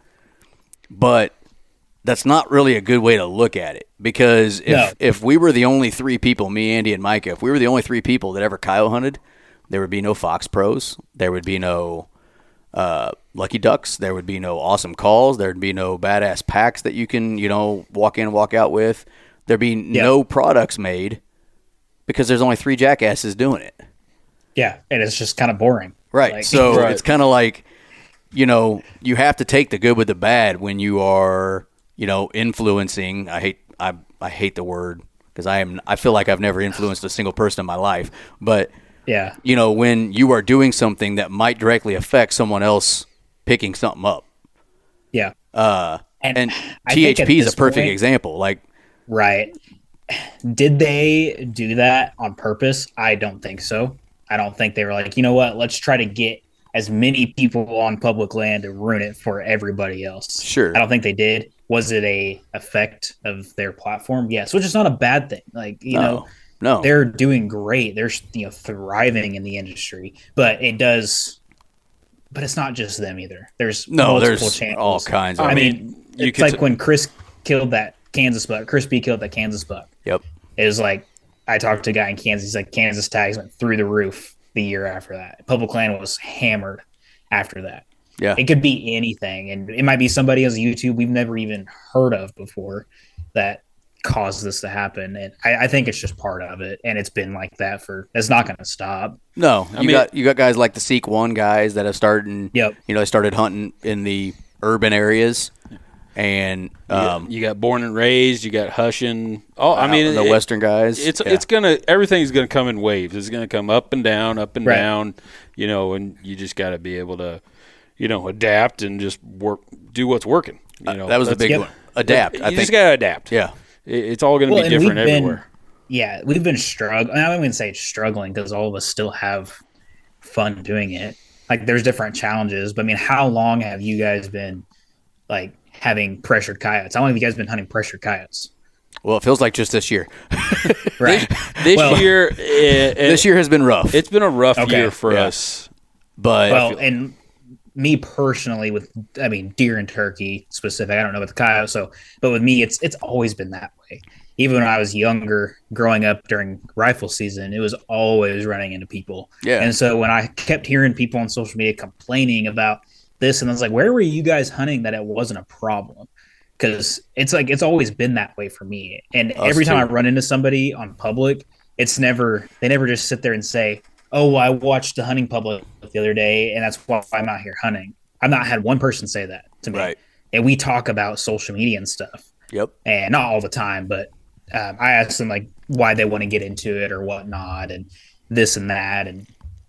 But that's not really a good way to look at it, because if No. if we were the only three people, me, Andy, and Micah, if we were the only three people that ever coyote hunted, there would be no Fox Pros, there would be no uh, Lucky Ducks, there would be no awesome calls, there'd be no badass packs that you can, you know, walk in and walk out with. There'd be no products made because there's only three jackasses doing it. Yeah. And it's just kind of boring. Right. Like- so Right. it's kind of like, you know, you have to take the good with the bad when you are, you know, influencing. I hate I I hate the word because I am I feel like I've never influenced a single person in my life. But Yeah. you know, when you are doing something that might directly affect someone else picking something up. Yeah. Uh, And and I think at T H P is a this perfect point- example. Like, Right. Did they do that on purpose? I don't think so. I don't think they were like, you know what, let's try to get as many people on public land to ruin it for everybody else. Sure. I don't think they did. Was it a effect of their platform? Yes, which is not a bad thing. Like, you no, know, no. they're doing great. They're, you know, thriving in the industry, but it does, but it's not just them either. There's No, multiple there's channels. all kinds of- I I mean, you it's could like t- when Chris killed that Kansas buck. Chris B killed that Kansas buck. Yep. It was like, I talked to a guy in Kansas. He's like, Kansas tags went through the roof the year after that. Public land was hammered after that. Yeah. It could be anything. And it might be somebody on YouTube we've never even heard of before that caused this to happen. And I, I think it's just part of it. And it's been like that for, it's not going to stop. No, you mean- got you got guys like the Seek One guys that have started. In, Yep. You know, they started hunting in the urban areas, and you got- um, you got born and raised, you got Hushin. Oh, I mean, the it- Western guys. It's yeah. it's gonna everything's gonna come in waves. It's gonna come up and down, up and Right. down. You know, and you just got to be able to, you know, adapt and just work, do what's working. You know, that was the that's- big Yep. one. Adapt. You I just think. gotta adapt. Yeah. It- it's all gonna Well, be and different we've been- everywhere. Yeah, we've been struggling. I wouldn't say struggling because all of us still have fun doing it. Like there's different challenges, but I mean, how long have you guys been like having pressured coyotes? How long have you guys been hunting pressured coyotes? Well, it feels like just this year. Right. This Well- year, it, it, this year has been rough, it's been a rough Okay. year for Yeah. us. but Well, and me personally, with I mean deer and turkey specific, I don't know about the coyote. So, but with me, it's it's always been that way. Even when I was younger, growing up during rifle season, it was always running into people. Yeah. And so when I kept hearing people on social media complaining about this, and I was like, where were you guys hunting that it wasn't a problem? Because it's like it's always been that way for me. And Us every time too. I run into somebody on public, it's never they never just sit there and say, oh, well, I watched the hunting public the other day, and that's why I'm out here hunting. I've not had one person say that to me. Right. And we talk about social media and stuff, yep. and not all the time, but um, I ask them like why they want to get into it or whatnot, and this and that. And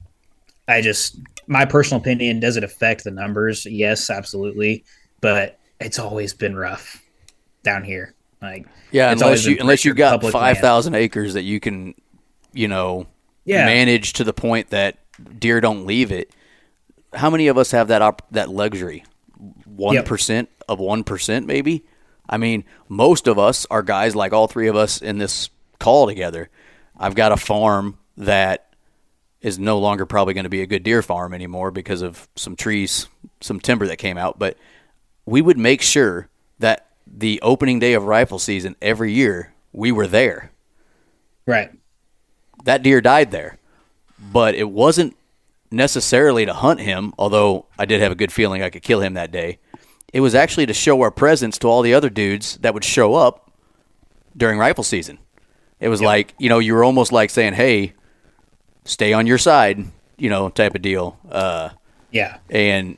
I just, my personal opinion, does it affect the numbers? Yes, absolutely. But it's always been rough down here. Like, Yeah, it's unless always you been unless you've pressured got public five land. thousand acres that you can, you know, Yeah. manage to the point that deer don't leave it. How many of us have that op- that luxury? One percent of one percent, maybe. I mean, most of us are guys like all three of us in this call together. I've got a farm that is no longer probably going to be a good deer farm anymore because of some trees, some timber that came out. But we would make sure that the opening day of rifle season every year, we were there. Right. That deer died there. But it wasn't necessarily to hunt him, although I did have a good feeling I could kill him that day. It was actually to show our presence to all the other dudes that would show up during rifle season. It was yep. like, you know, you were almost like saying, hey, stay on your side, you know, type of deal. Uh, yeah. And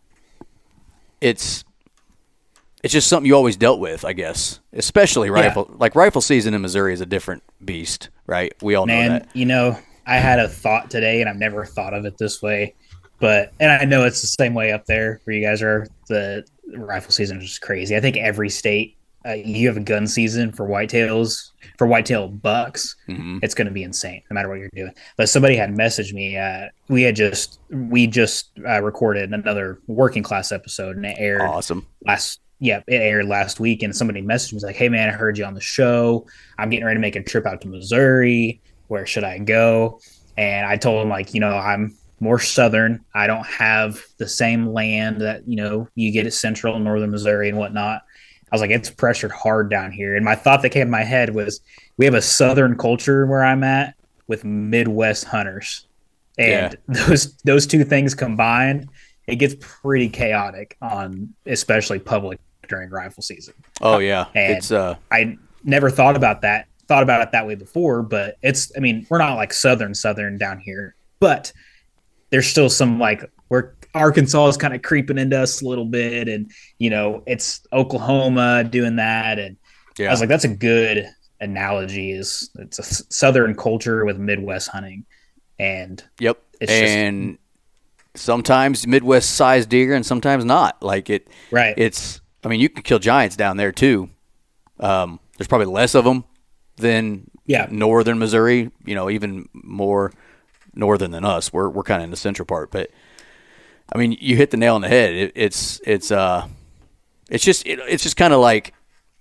it's it's just something you always dealt with, I guess, especially rifle. Yeah. Like rifle season in Missouri is a different beast, right? We all Man, know that. You know, I had a thought today, and I've never thought of it this way. But, and I know it's the same way up there where you guys are. The rifle season is just crazy. I think every state, uh, you have a gun season for whitetails, for whitetail bucks. Mm-hmm. It's going to be insane no matter what you're doing. But somebody had messaged me. Uh, we had just, we just uh, recorded another working class episode, and it aired awesome. last, yeah, it aired last week. And somebody messaged me, was like, hey man, I heard you on the show. I'm getting ready to make a trip out to Missouri. Where should I go? And I told him, like, you know, I'm more southern. I don't have the same land that, you know, you get at central and northern Missouri and whatnot. I was like, it's pressured hard down here. And my thought that came in my head was, we have a southern culture where I'm at with Midwest hunters. And yeah. those those two things combined, it gets pretty chaotic on especially public during rifle season. Oh, yeah. And it's uh I never thought about that, thought about it that way before, but it's, I mean, we're not like southern, southern down here, but there's still some, like, where Arkansas is kind of creeping into us a little bit, and, you know, it's Oklahoma doing that. And yeah. I was like, that's a good analogy, is it's a southern culture with Midwest hunting. And yep. It's and just, sometimes Midwest sized deer and sometimes not. Like it, right. It's, I mean, you can kill giants down there too. Um, there's probably less of them than yeah. northern Missouri, you know, even more northern than us. We're we're kind of in the central part, but I mean, you hit the nail on the head. It, it's it's uh, it's just it, it's just kind of like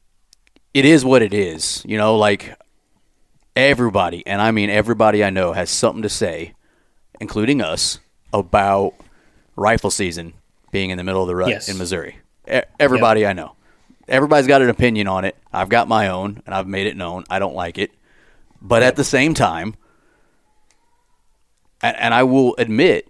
it is what it is, you know. Like everybody, and I mean everybody I know has something to say, including us, about rifle season being in the middle of the rut yes. in Missouri. E- everybody yep. I know, everybody's got an opinion on it. I've got my own, and I've made it known. I don't like it, but yep. at the same time. And I will admit,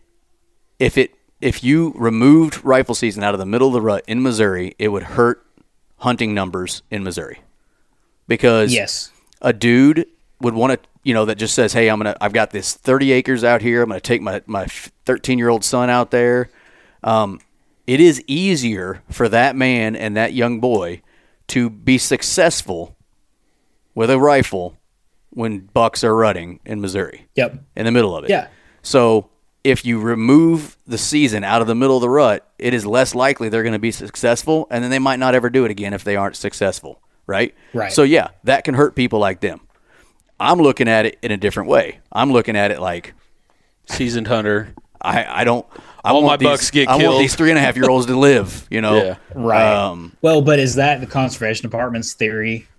if it if you removed rifle season out of the middle of the rut in Missouri, it would hurt hunting numbers in Missouri. Because yes. a dude would want to, you know, that just says, hey, I'm gonna I've got this thirty acres out here. I'm gonna take my my thirteen year old son out there. Um, it is easier for that man and that young boy to be successful with a rifle when bucks are rutting in Missouri. Yep. In the middle of it. Yeah. So if you remove the season out of the middle of the rut, it is less likely they're going to be successful, and then they might not ever do it again if they aren't successful, right? Right. So, yeah, that can hurt people like them. I'm looking at it in a different way. I'm looking at it like seasoned hunter. I, I don't I All want my these, bucks get I killed. want these three and a half year olds to live, you know? Yeah. Right. Um, well, but is that the conservation department's theory?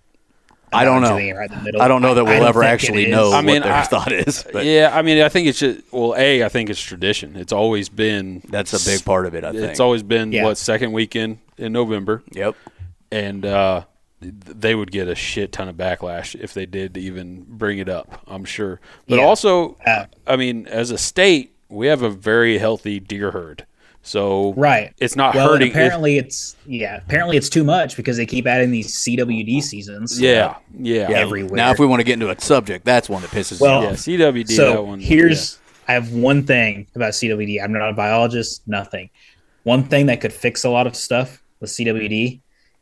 I don't know. Right I don't know that we'll ever think actually it is. know I mean, what their I- thought is. But Yeah, I mean, I think it's just, well, A, I think it's tradition. It's always been. that's a big part of it, I think. It's always been, Yeah. what, second weekend in November. Yep. And uh, they would get a shit ton of backlash if they did even bring it up, I'm sure. But Yeah. also, Uh, I mean, as a state, we have a very healthy deer herd. So Right. it's not well, hurting. and apparently it's yeah. Apparently it's too much because they keep adding these C W D seasons. yeah, yeah. Yeah. Everywhere. Now, if we want to get into a subject, that's one that pisses Well, me Yeah, off. C W D, so that one. here's I have one thing about C W D. I'm not a biologist. Nothing. One thing that could fix a lot of stuff with C W D.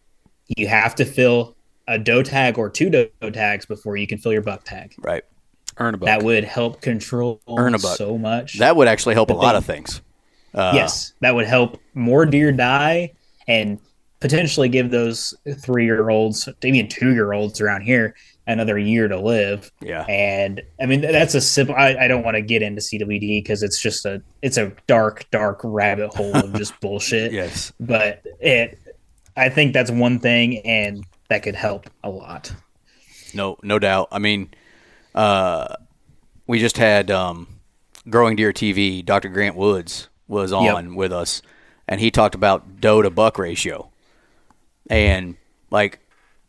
You have to fill a doe tag or two doe tags before you can fill your buck tag. Right. Earn a buck. That would help control Earn a buck. so much. That would actually help The a lot thing- of things. Uh, yes, that would help more deer die and potentially give those three-year-olds, even two-year-olds around here, another year to live. Yeah. And I mean, that's a simple. I, I don't want to get into C W D because it's just a it's a dark, dark rabbit hole of just bullshit. Yes. But it, I think that's one thing, and that could help a lot. No, no doubt. I mean, uh, we just had um, Growing Deer T V. Doctor Grant Woods was on yep. with us, and he talked about doe to buck ratio. And like,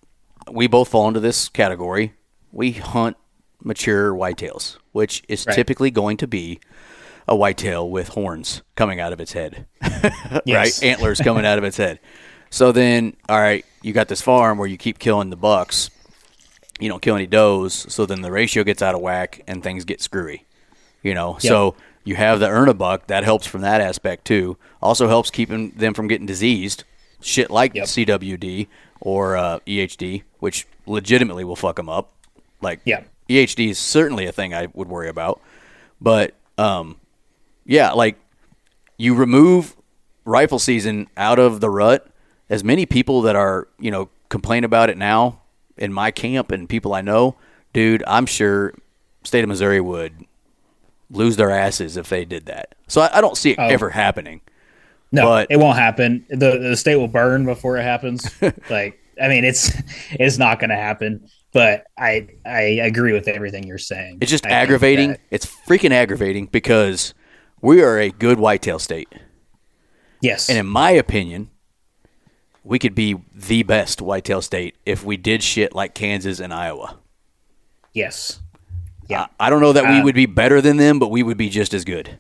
we both fall into this category. We hunt mature whitetails, which is right. typically going to be a whitetail with horns coming out of its head, yes. right? Antlers coming out of its head. So then, all right, you got this farm where you keep killing the bucks. You don't kill any does, so then the ratio gets out of whack and things get screwy. You know, yep. so you have the earn a buck. That helps from that aspect too. Also helps keeping them from getting diseased. Shit like yep. C W D or uh, E H D, which legitimately will fuck them up. Like yep. E H D is certainly a thing I would worry about. But, um, yeah, like you remove rifle season out of the rut. As many people that are, you know, complain about it now in my camp and people I know, dude, I'm sure state of Missouri would lose their asses if they did that. So I, I don't see it oh. ever happening. No, but, it won't happen. The the state will burn before it happens. like, I mean, it's it's not going to happen. But I I agree with everything you're saying. It's just I aggravating. That, it's freaking aggravating because we are a good whitetail state. Yes. And in my opinion, we could be the best whitetail state if we did shit like Kansas and Iowa. Yes. Yeah. I, I don't know that uh, we would be better than them, but we would be just as good.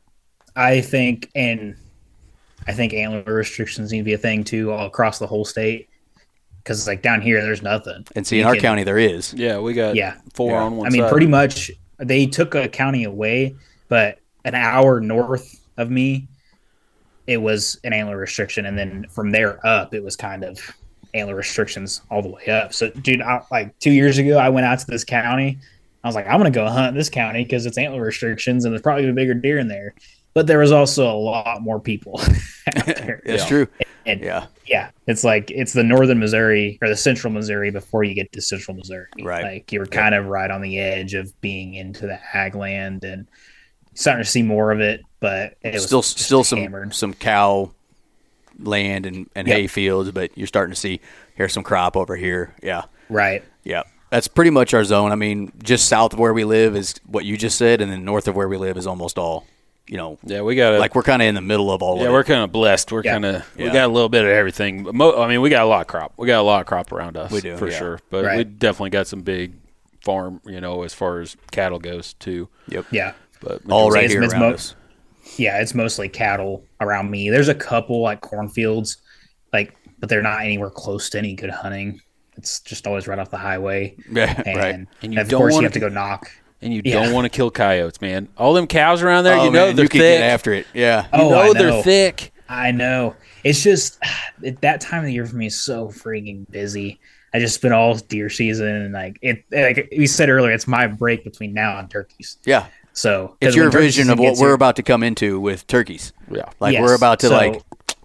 I think, and I think antler restrictions need to be a thing too, all across the whole state. Because like down here, there's nothing. And see, you in our can, county, there is. Yeah, we got yeah. four yeah. on one I mean, side. pretty much they took a county away, but an hour north of me, it was an antler restriction. And then from there up, it was kind of antler restrictions all the way up. So, dude, I, like two years ago, I went out to this county. I was like, I'm going to go hunt this county because it's antler restrictions and there's probably a bigger deer in there. But there was also a lot more people out there. That's yeah. true. And, yeah. Yeah. It's like, it's the northern Missouri or the central Missouri before you get to central Missouri. Right. Like you were kind yeah. of right on the edge of being into the ag land and starting to see more of it, but it was still, still some, hammered. some cow land and, and yep. hay fields, but you're starting to see here's some crop over here. Yeah. Right. Yeah. That's pretty much our zone. I mean, just south of where we live is what you just said. And then north of where we live is almost all, you know, yeah, we got like we're kind of in the middle of all yeah, of it. we're kind of blessed. We're yeah. kind of we yeah. got a little bit of everything. Mo- I mean, we got a lot of crop. We got a lot of crop around us. We do for yeah. sure. But right. we definitely got some big farm, you know, as far as cattle goes too. Yep. Yeah. But all right here it's around mo- us. Yeah, it's mostly cattle around me. There's a couple like cornfields, like, but they're not anywhere close to any good hunting. It's just always right off the highway. Yeah, and, right. And you of don't course want you have to go knock. And you yeah. don't want to kill coyotes, man. All them cows around there, oh, you know man, they're you thick. Get after it, yeah. You oh, know, I know they're thick. I know. It's just at that time of the year for me is so freaking busy. I just spent all deer season and like it. Like we said earlier, it's my break between now and turkeys. Yeah. So it's your vision of what we're here, about to come into with turkeys. Yeah. Like yes. we're about to so, like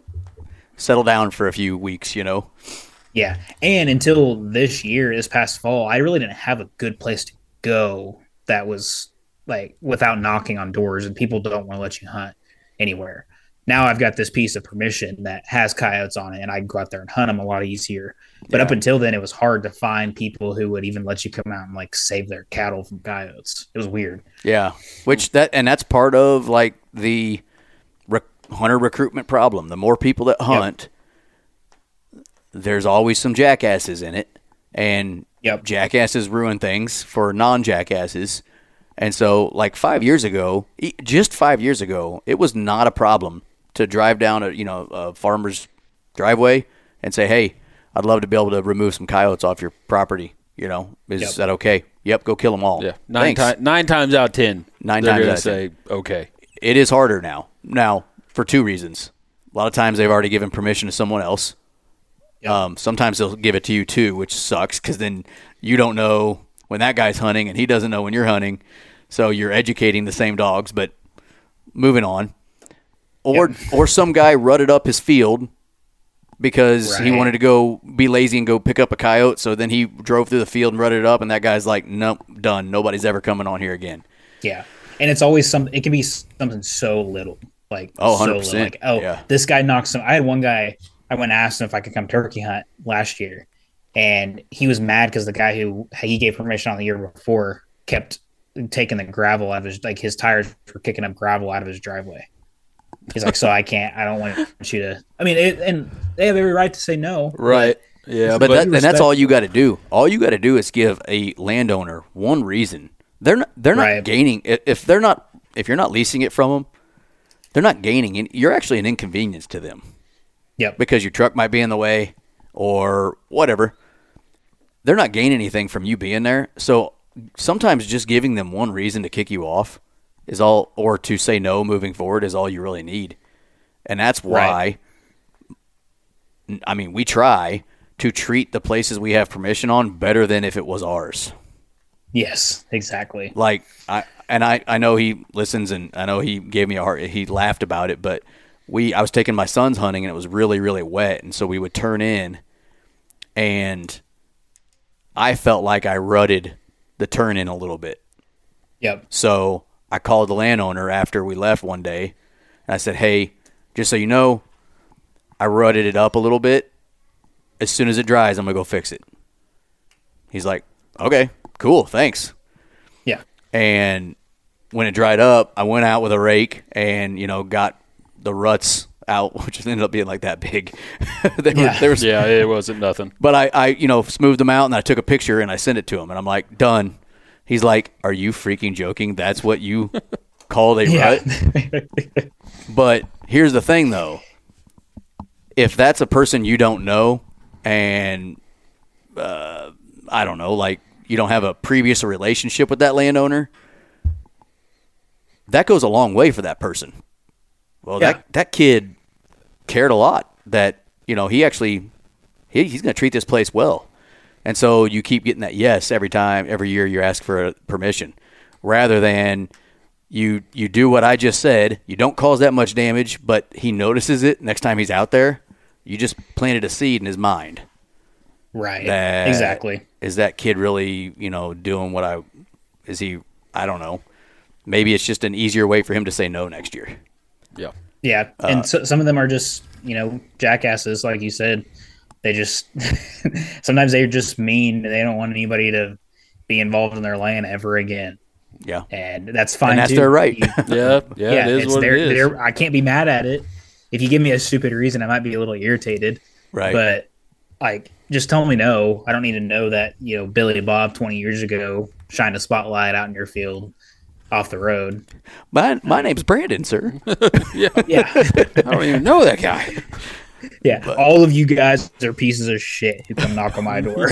settle down for a few weeks, you know. Yeah, and until this year, this past fall, I really didn't have a good place to go that was like without knocking on doors, and people don't want to let you hunt anywhere. Now I've got this piece of permission that has coyotes on it, and I can go out there and hunt them a lot easier. But yeah. up until then, it was hard to find people who would even let you come out and like save their cattle from coyotes. It was weird. Yeah, which that and that's part of like the rec- hunter recruitment problem. The more people that hunt, yep. there's always some jackasses in it, and yep. jackasses ruin things for non-jackasses. And so, like five years ago, just five years ago, it was not a problem to drive down a you know a farmer's driveway and say, "Hey, I'd love to be able to remove some coyotes off your property. You know, is yep. that okay? Yep, go kill them all." Yeah, nine times nine times out of ten, nine they're times gonna out of say ten. okay. It is harder now. Now for two reasons. A lot of times they've already given permission to someone else. Yep. Um, sometimes they'll give it to you too, which sucks because then you don't know when that guy's hunting and he doesn't know when you're hunting. So you're educating the same dogs, but moving on. Or yep. or some guy rutted up his field because right. he wanted to go be lazy and go pick up a coyote. So then he drove through the field and rutted it up, and that guy's like, nope, done. Nobody's ever coming on here again. Yeah. And it's always some. It can be something so little. Like, oh, one hundred so percent. little. Like, oh, yeah. this guy knocked some. I had one guy, I went and asked him if I could come turkey hunt last year, and he was mad because the guy who he gave permission on the year before kept taking the gravel out of his, like his tires were kicking up gravel out of his driveway. He's like, so I can't, I don't want you to, I mean, it, and they have every right to say no. Right. But, yeah. But, that, and that's all you got to do. All you got to do is give a landowner one reason. They're not, they're not Right. gaining. If they're not, if you're not leasing it from them, they're not gaining. You're actually an inconvenience to them. Yep. Because your truck might be in the way or whatever. They're not gaining anything from you being there. So sometimes just giving them one reason to kick you off is all, or to say no moving forward is all you really need. And that's why, right. I mean, we try to treat the places we have permission on better than if it was ours. Yes, exactly. Like, I, and I, I know he listens and I know he gave me a heart, he laughed about it, but we, I was taking my sons hunting and it was really, really wet. And so we would turn in and I felt like I rutted the turn in a little bit. Yep. So I called the landowner after we left one day, and I said, hey, just so you know, I rutted it up a little bit. As soon as it dries, I'm going to go fix it. He's like, okay, cool, thanks. Yeah. And when it dried up, I went out with a rake and, you know, got the ruts out, which ended up being like that big. they yeah. Were, there was, yeah, it wasn't nothing. But I, I, you know, smoothed them out, and I took a picture, and I sent it to him, and I'm like, done. He's like, are you freaking joking? That's what you called a yeah. rut? But here's the thing, though. If that's a person you don't know and, uh, I don't know, like you don't have a previous relationship with that landowner, that goes a long way for that person. Well, yeah. that, that kid cared a lot that, you know, he actually, he, he's going to treat this place well. And so you keep getting that yes every time, every year you ask for a permission, rather than you you do what I just said. You don't cause that much damage, but he notices it next time he's out there. You just planted a seed in his mind. Right. That, exactly. Is that kid really, you know, doing what I, is he, I don't know. Maybe it's just an easier way for him to say no next year. Yeah. Yeah. Uh, and so, some of them are just, you know, jackasses, like you said. They just sometimes they're just mean. They don't want anybody to be involved in their land ever again. Yeah, and that's fine. And that's too. their right. You, yeah, yeah, yeah, it is it's what their, it is. their, I can't be mad at it. If you give me a stupid reason, I might be a little irritated. Right. But like, just tell me no. I don't need to know that, you know, Billy Bob twenty years ago shined a spotlight out in your field off the road. My my name's Brandon, sir. yeah, yeah. I don't even know that guy. Yeah, But, all of you guys are pieces of shit who come knock on my door.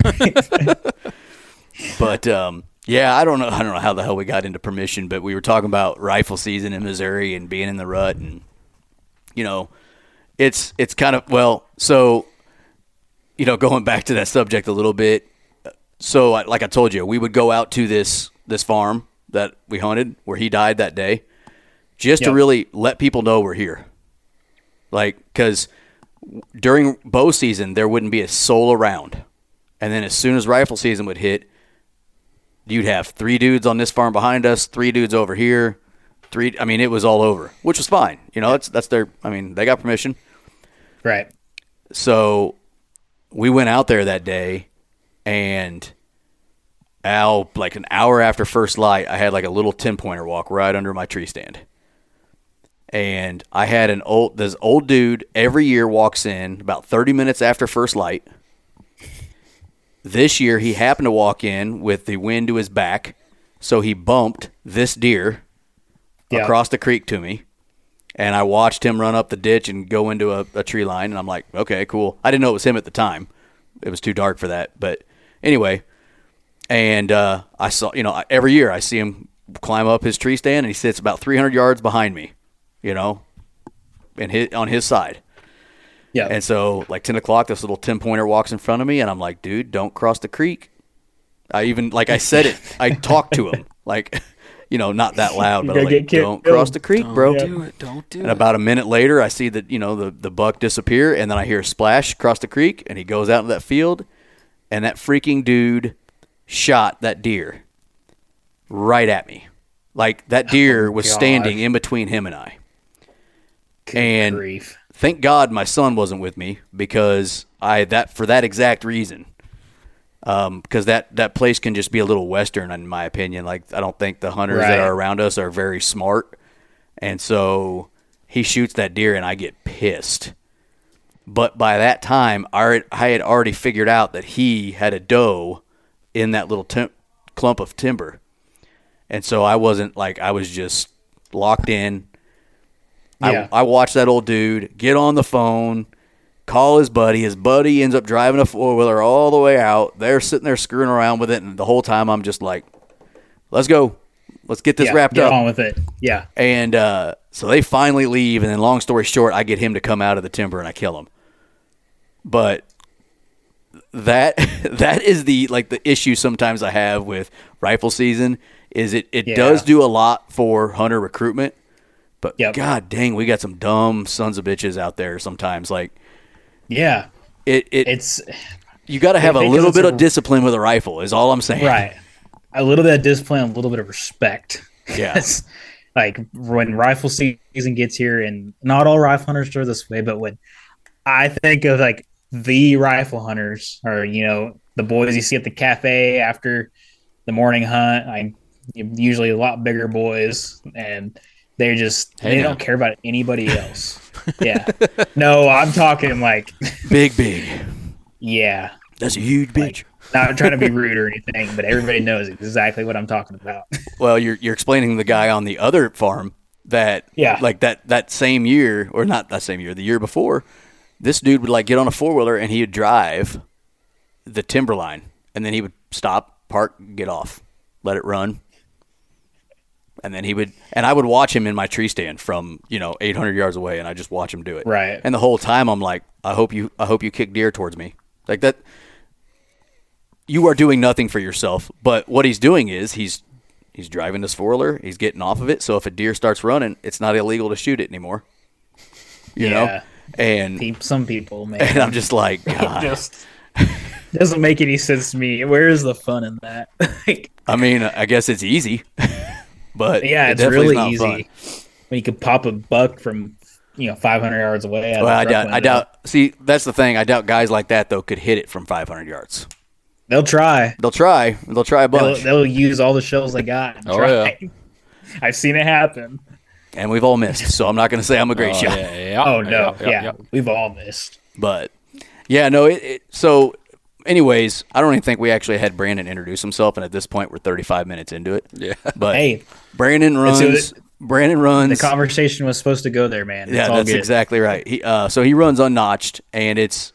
But um, yeah, I don't know. I don't know how the hell we got into permission, but we were talking about rifle season in Missouri and being in the rut, and you know, it's it's kind of well, so you know, going back to that subject a little bit. So, like I told you, we would go out to this this farm that we hunted where he died that day, just Yep. to really let people know we're here. Like, because during bow season, there wouldn't be a soul around. And then as soon as rifle season would hit, you'd have three dudes on this farm behind us, three dudes over here, three. I mean, it was all over, which was fine. You know, that's that's their. I mean, they got permission. Right. So we went out there that day, and Al, like an hour after first light, I had like a little ten pointer walk right under my tree stand. And I had an old, this old dude every year walks in about thirty minutes after first light. This year he happened to walk in with the wind to his back, so he bumped this deer Yeah. across the creek to me. And I watched him run up the ditch and go into a, a tree line, and I'm like, okay, cool. I didn't know it was him at the time. It was too dark for that. But anyway, and uh, I saw, you know, every year I see him climb up his tree stand, and he sits about three hundred yards behind me. You know, and hit on his side. Yeah. And so, like ten o'clock, this little ten pointer walks in front of me, and I'm like, dude, don't cross the creek. I even, like I said it, I talked to him, like, you know, not that loud, but I'm like, don't cross the creek, bro. Don't do it. Don't do And it. about a minute later, I see that, you know, the, the buck disappear, and then I hear a splash across the creek, and he goes out into that field, and that freaking dude shot that deer right at me. Like, that deer Oh, was gosh. standing in between him and I. Good And grief. thank God my son wasn't with me because I that for that exact reason. Um, because that, that place can just be a little Western, in my opinion. Like, I don't think the hunters Right. that are around us are very smart. And so he shoots that deer and I get pissed. But by that time, I I had already figured out that he had a doe in that little tim- clump of timber. And so I wasn't like, I was just locked in. Yeah. I, I watched that old dude get on the phone, call his buddy. His buddy ends up driving a four-wheeler all the way out. They're sitting there screwing around with it, and the whole time I'm just like, let's go. Let's get this yeah, wrapped get up. on with it. Yeah. And uh, so they finally leave, and then long story short, I get him to come out of the timber, and I kill him. But that that is the like the issue sometimes I have with rifle season is it, it Yeah. does do a lot for hunter recruitment. But Yep. God dang, we got some dumb sons of bitches out there sometimes. Like, Yeah. It, it It's you got to have a because little it's bit a- of discipline with a rifle. Is all I'm saying. right. A little bit of discipline, a little bit of respect. Yeah. It's like when rifle season gets here, and not all rifle hunters are this way, but when I think of like the rifle hunters, or you know, the boys you see at the cafe after the morning hunt, I usually a lot bigger boys, and they're just Hey, they now. don't care about anybody else. Yeah. No, I'm talking like Big, big. yeah. That's a huge bitch. Like, not trying to be rude or anything, but everybody knows exactly what I'm talking about. Well, you're you're explaining the guy on the other farm that Yeah. like that that same year, or not that same year, the year before, this dude would like get on a four wheeler and he would drive the timberline, and then he would stop, park, get off, let it run, and then he would and I would watch him in my tree stand from you know eight hundred yards away, and I just watch him do it. Right. And the whole time I'm like, I hope you I hope you kick deer towards me, like that. You are doing nothing for yourself, but what he's doing is he's he's driving this four-wheeler, he's getting off of it, so if a deer starts running, it's not illegal to shoot it anymore. You Yeah. know? And Pe- Some people, man, and I'm just like, it God. just doesn't make any sense to me. Where is the fun in that? Like, I mean, I guess it's easy, but yeah, it it's definitely is really not easy fun. when you could pop a buck from you know five hundred yards away. out of Well, I the truck doubt. I window. doubt. See, that's the thing. I doubt guys like that though could hit it from five hundred yards. They'll try. They'll try. They'll try a They'll, bunch, they'll use all the shells they got. And Oh, try. yeah. I've seen it happen. and we've all missed. So I'm not going to say I'm a great Oh, shot. yeah, yeah, Oh no, yeah, yeah, yeah. we've all missed. But yeah, no. It, it, so, anyways, I don't even think we actually had Brandon introduce himself, and at this point, we're thirty-five minutes into it. Yeah. But Hey, Brandon Let's do runs. it. Brandon the runs. conversation was supposed to go there, man. It's yeah, all that's good. exactly right. He uh, so he runs unnotched, and it's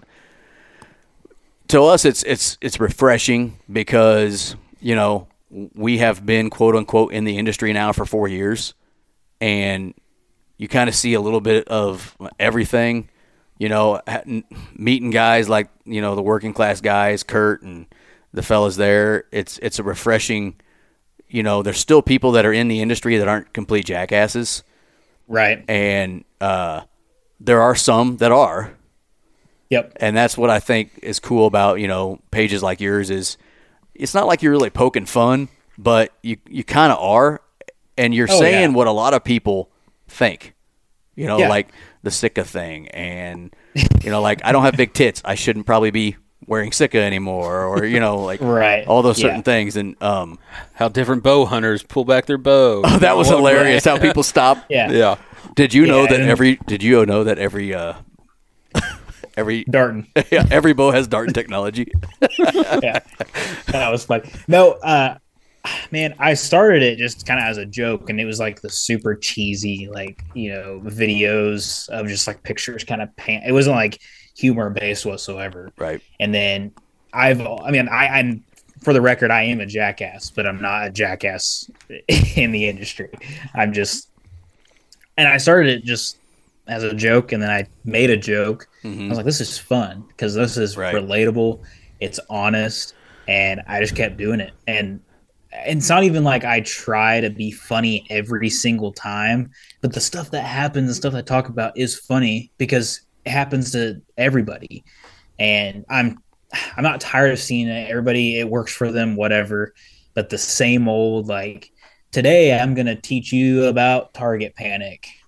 to us it's it's it's refreshing because you know we have been quote unquote in the industry now for four years, and you kind of see a little bit of everything. You know, ha- n- meeting guys like you know the working class guys, Kurt and the fellas there. It's it's a refreshing. You know, there's still people that are in the industry that aren't complete jackasses. Right. And uh, there are some that are, Yep. and that's what I think is cool about you know pages like yours is it's not like you're really poking fun, but you you kind of are, and you're Oh, saying yeah. what a lot of people think, you know, Yeah. like the Sika thing, and you know, like I don't have big tits, I shouldn't probably be wearing Sika anymore, or you know, like Right. all those certain Yeah. things, and um, How different bow hunters pull back their bow. oh, that was What hilarious how brand? people stop. Yeah. Yeah. Did you know Yeah, that and- every? Did you know that every? Uh, every Darton. yeah, every bow has Darton technology. Yeah. That was fun. No, uh, man, I started it just kind of as a joke, and it was like the super cheesy, like you know, videos of just like pictures, kind of pan. It wasn't like humor based whatsoever. Right. And then I've, I mean, I, I'm for the record, I am a jackass, but I'm not a jackass in the industry. I'm just, and I started it just as a joke, and then I made a joke. I was like, this is fun because this is Right. relatable. It's honest, and I just kept doing it. And it's not even like I try to be funny every single time, but the stuff that happens, the stuff I talk about is funny because it happens to everybody. And I'm I'm not tired of seeing it. Everybody, it works for them, whatever. But the same old like today I'm gonna teach you about target panic.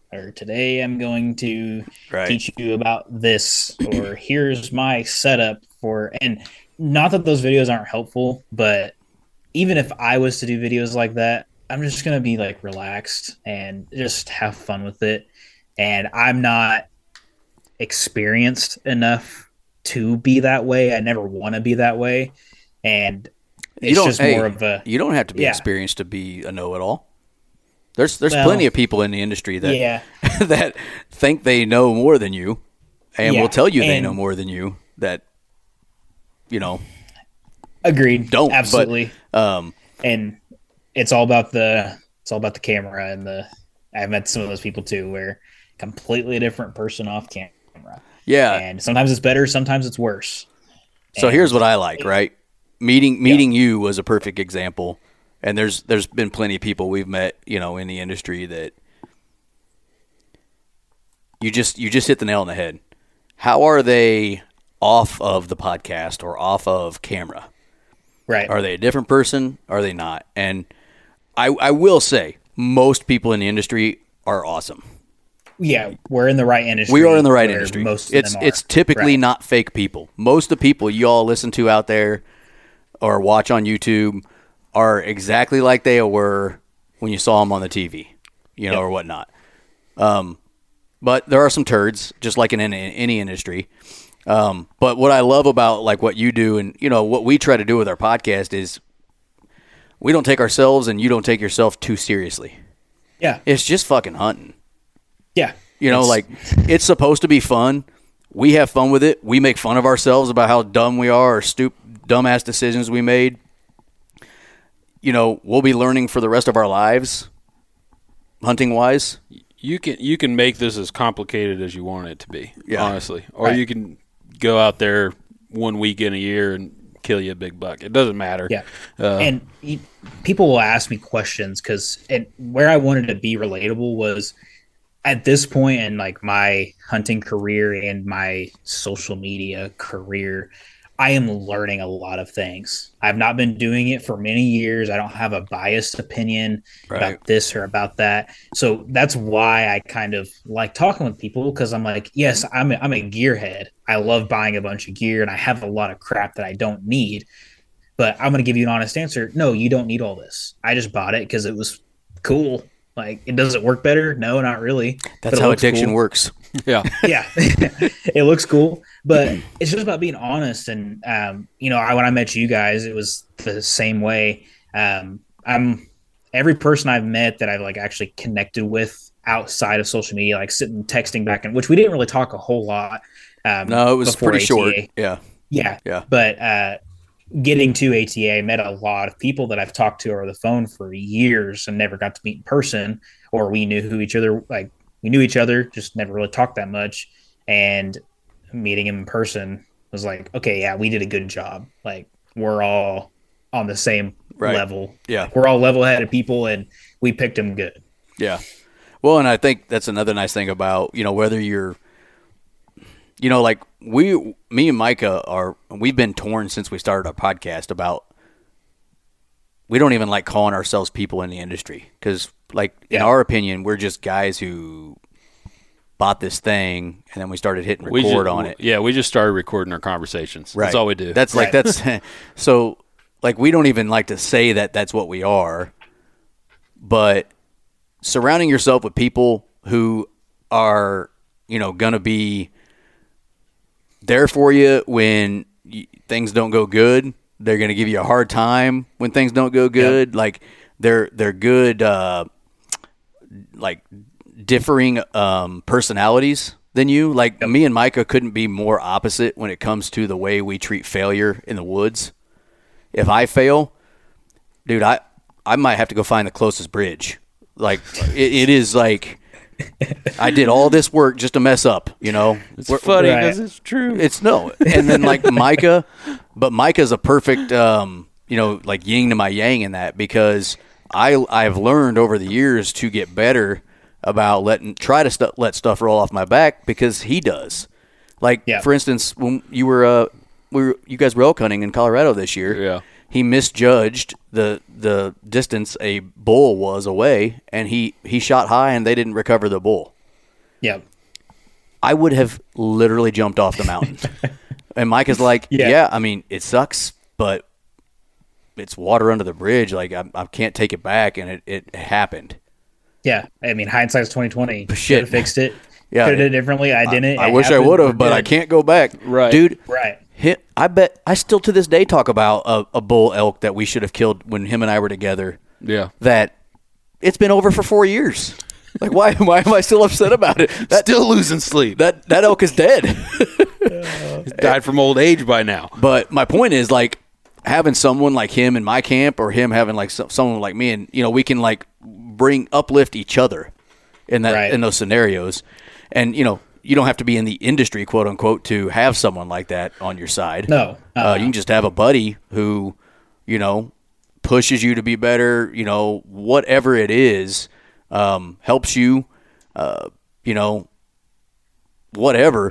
or today I'm going to Right. teach you about this, or here's my setup for, and not that those videos aren't helpful, but even if I was to do videos like that, I'm just going to be like relaxed and just have fun with it. And I'm not experienced enough to be that way. I never want to be that way. And You it's don't, just hey, more of a, you don't have to be Yeah. experienced to be a know-it-all. There's there's Well, plenty of people in the industry that yeah. that think they know more than you, and Yeah, will tell you they and- know more than you. That you know Agreed. don't. Absolutely. But, um, And it's all about the it's all about the camera and the I've met some of those people too where completely different person off camera. yeah. And sometimes it's better, sometimes it's worse. So And- here's what I like, right? Meeting meeting you was a perfect example, and there's there's been plenty of people we've met, you know, in the industry that you just you just hit the nail on the head. How are they off of the podcast or off of camera? Right. Are they a different person? Are they not? And I I will say most people in the industry are awesome. Yeah, we're in the right industry. We are in the right where industry. Most of it's them are. it's typically Right. not fake people. Most of the people you all listen to out there or watch on YouTube are exactly like they were when you saw them on the T V, you know, Yep. or whatnot. Um, but there are some turds, just like in any, any industry. Um, but what I love about like what you do and you know what we try to do with our podcast is we don't take ourselves and you don't take yourself too seriously. Yeah. It's just fucking hunting. Yeah. You know, It's- like it's supposed to be fun. We have fun with it. We make fun of ourselves about how dumb we are or stupid, dumbass decisions we made. You know, we'll be learning for the rest of our lives, hunting wise. You can you can make this as complicated as you want it to be, Yeah. honestly. Or Right. you can go out there one weekend a year and kill you a big buck. It doesn't matter. Yeah. Uh, and he, people will ask me questions because and where I wanted to be relatable was at this point in like my hunting career and my social media career, I am learning a lot of things. I've not been doing it for many years. I don't have a biased opinion Right. about this or about that. So that's why I kind of like talking with people because I'm like, yes, I'm a, I'm a gearhead. I love buying a bunch of gear and I have a lot of crap that I don't need. But I'm going to give you an honest answer. No, you don't need all this. I just bought it because it was cool. Like, it does it work better? No, not really. That's But it how looks addiction cool. works. yeah. Yeah, it looks cool, but it's just about being honest. And um, you know, I, when I met you guys, it was the same way. Um, I'm every person I've met that I've like actually connected with outside of social media, like sitting texting back and which we didn't really talk a whole lot. Um, No, it was before pretty A T A. short. Yeah. Yeah, Yeah. But uh, getting to A T A, I met a lot of people that I've talked to over the phone for years and never got to meet in person, or we knew who each other like. We knew each other, just never really talked that much. And meeting him in person was like, okay, yeah, we did a good job. Like, we're all on the same Right. level. Yeah. We're all level-headed people, and we picked him good. Yeah. Well, and I think that's another nice thing about, you know, whether you're, you know, like we, me and Micah are, we've been torn since we started our podcast about, we don't even like calling ourselves people in the industry because, like, in Yeah. our opinion, we're just guys who bought this thing and then we started hitting We record ju- on it. Yeah, we just started recording our conversations. Right. That's all we do. That's like, Right. that's, so, like, we don't even like to say that that's what we are, but surrounding yourself with people who are, you know, going to be there for you when y- things don't go good. They're going to give you a hard time when things don't go good. Like they're, they're good, uh, like differing, um, personalities than you. Like me and Micah couldn't be more opposite when it comes to the way we treat failure in the woods. If I fail, dude, I, I might have to go find the closest bridge. Like it, it is like I did all this work just to mess up, you know. it's funny right. because it's true. It's no, and then like Micah, but Micah's a perfect, um, you know, like yin to my yang in that because I I've learned over the years to get better about letting try to stu- let stuff roll off my back because he does. Like Yeah. for instance, when you were uh, we were you guys were elk hunting in Colorado this year, Yeah. he misjudged the the distance a bull was away, and he, he shot high, and they didn't recover the bull. Yep. I would have literally jumped off the mountain. And Mike is like, yeah. yeah, I mean, it sucks, but it's water under the bridge. Like, I, I can't take it back, and it, it happened. Yeah. I mean, hindsight's twenty twenty. But shit. Could have fixed it. Yeah. Could have did it differently. I didn't. I, I wish happened. I would have, but I can't go back. Right. Dude. Right. Hit, I bet I still to this day talk about a, a bull elk that we should have killed when him and I were together. Yeah. That it's been over for four years. Like, why why am I still upset about it? That, still losing sleep. That that elk is dead. He's died from old age by now. But my point is, like, having someone like him in my camp, or him having like so, someone like me, and you know, we can like bring uplift each other in that right. in those scenarios, and you know. You don't have to be in the industry, quote unquote, to have someone like that on your side. No. Uh-uh. Uh, you can just have a buddy who, you know, pushes you to be better, you know, whatever it is, um, helps you, uh, you know, whatever,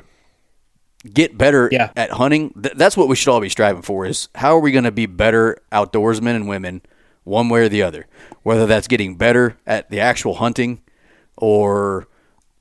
get better yeah. at hunting. Th- that's what we should all be striving for, is how are we going to be better outdoorsmen and women one way or the other, whether that's getting better at the actual hunting or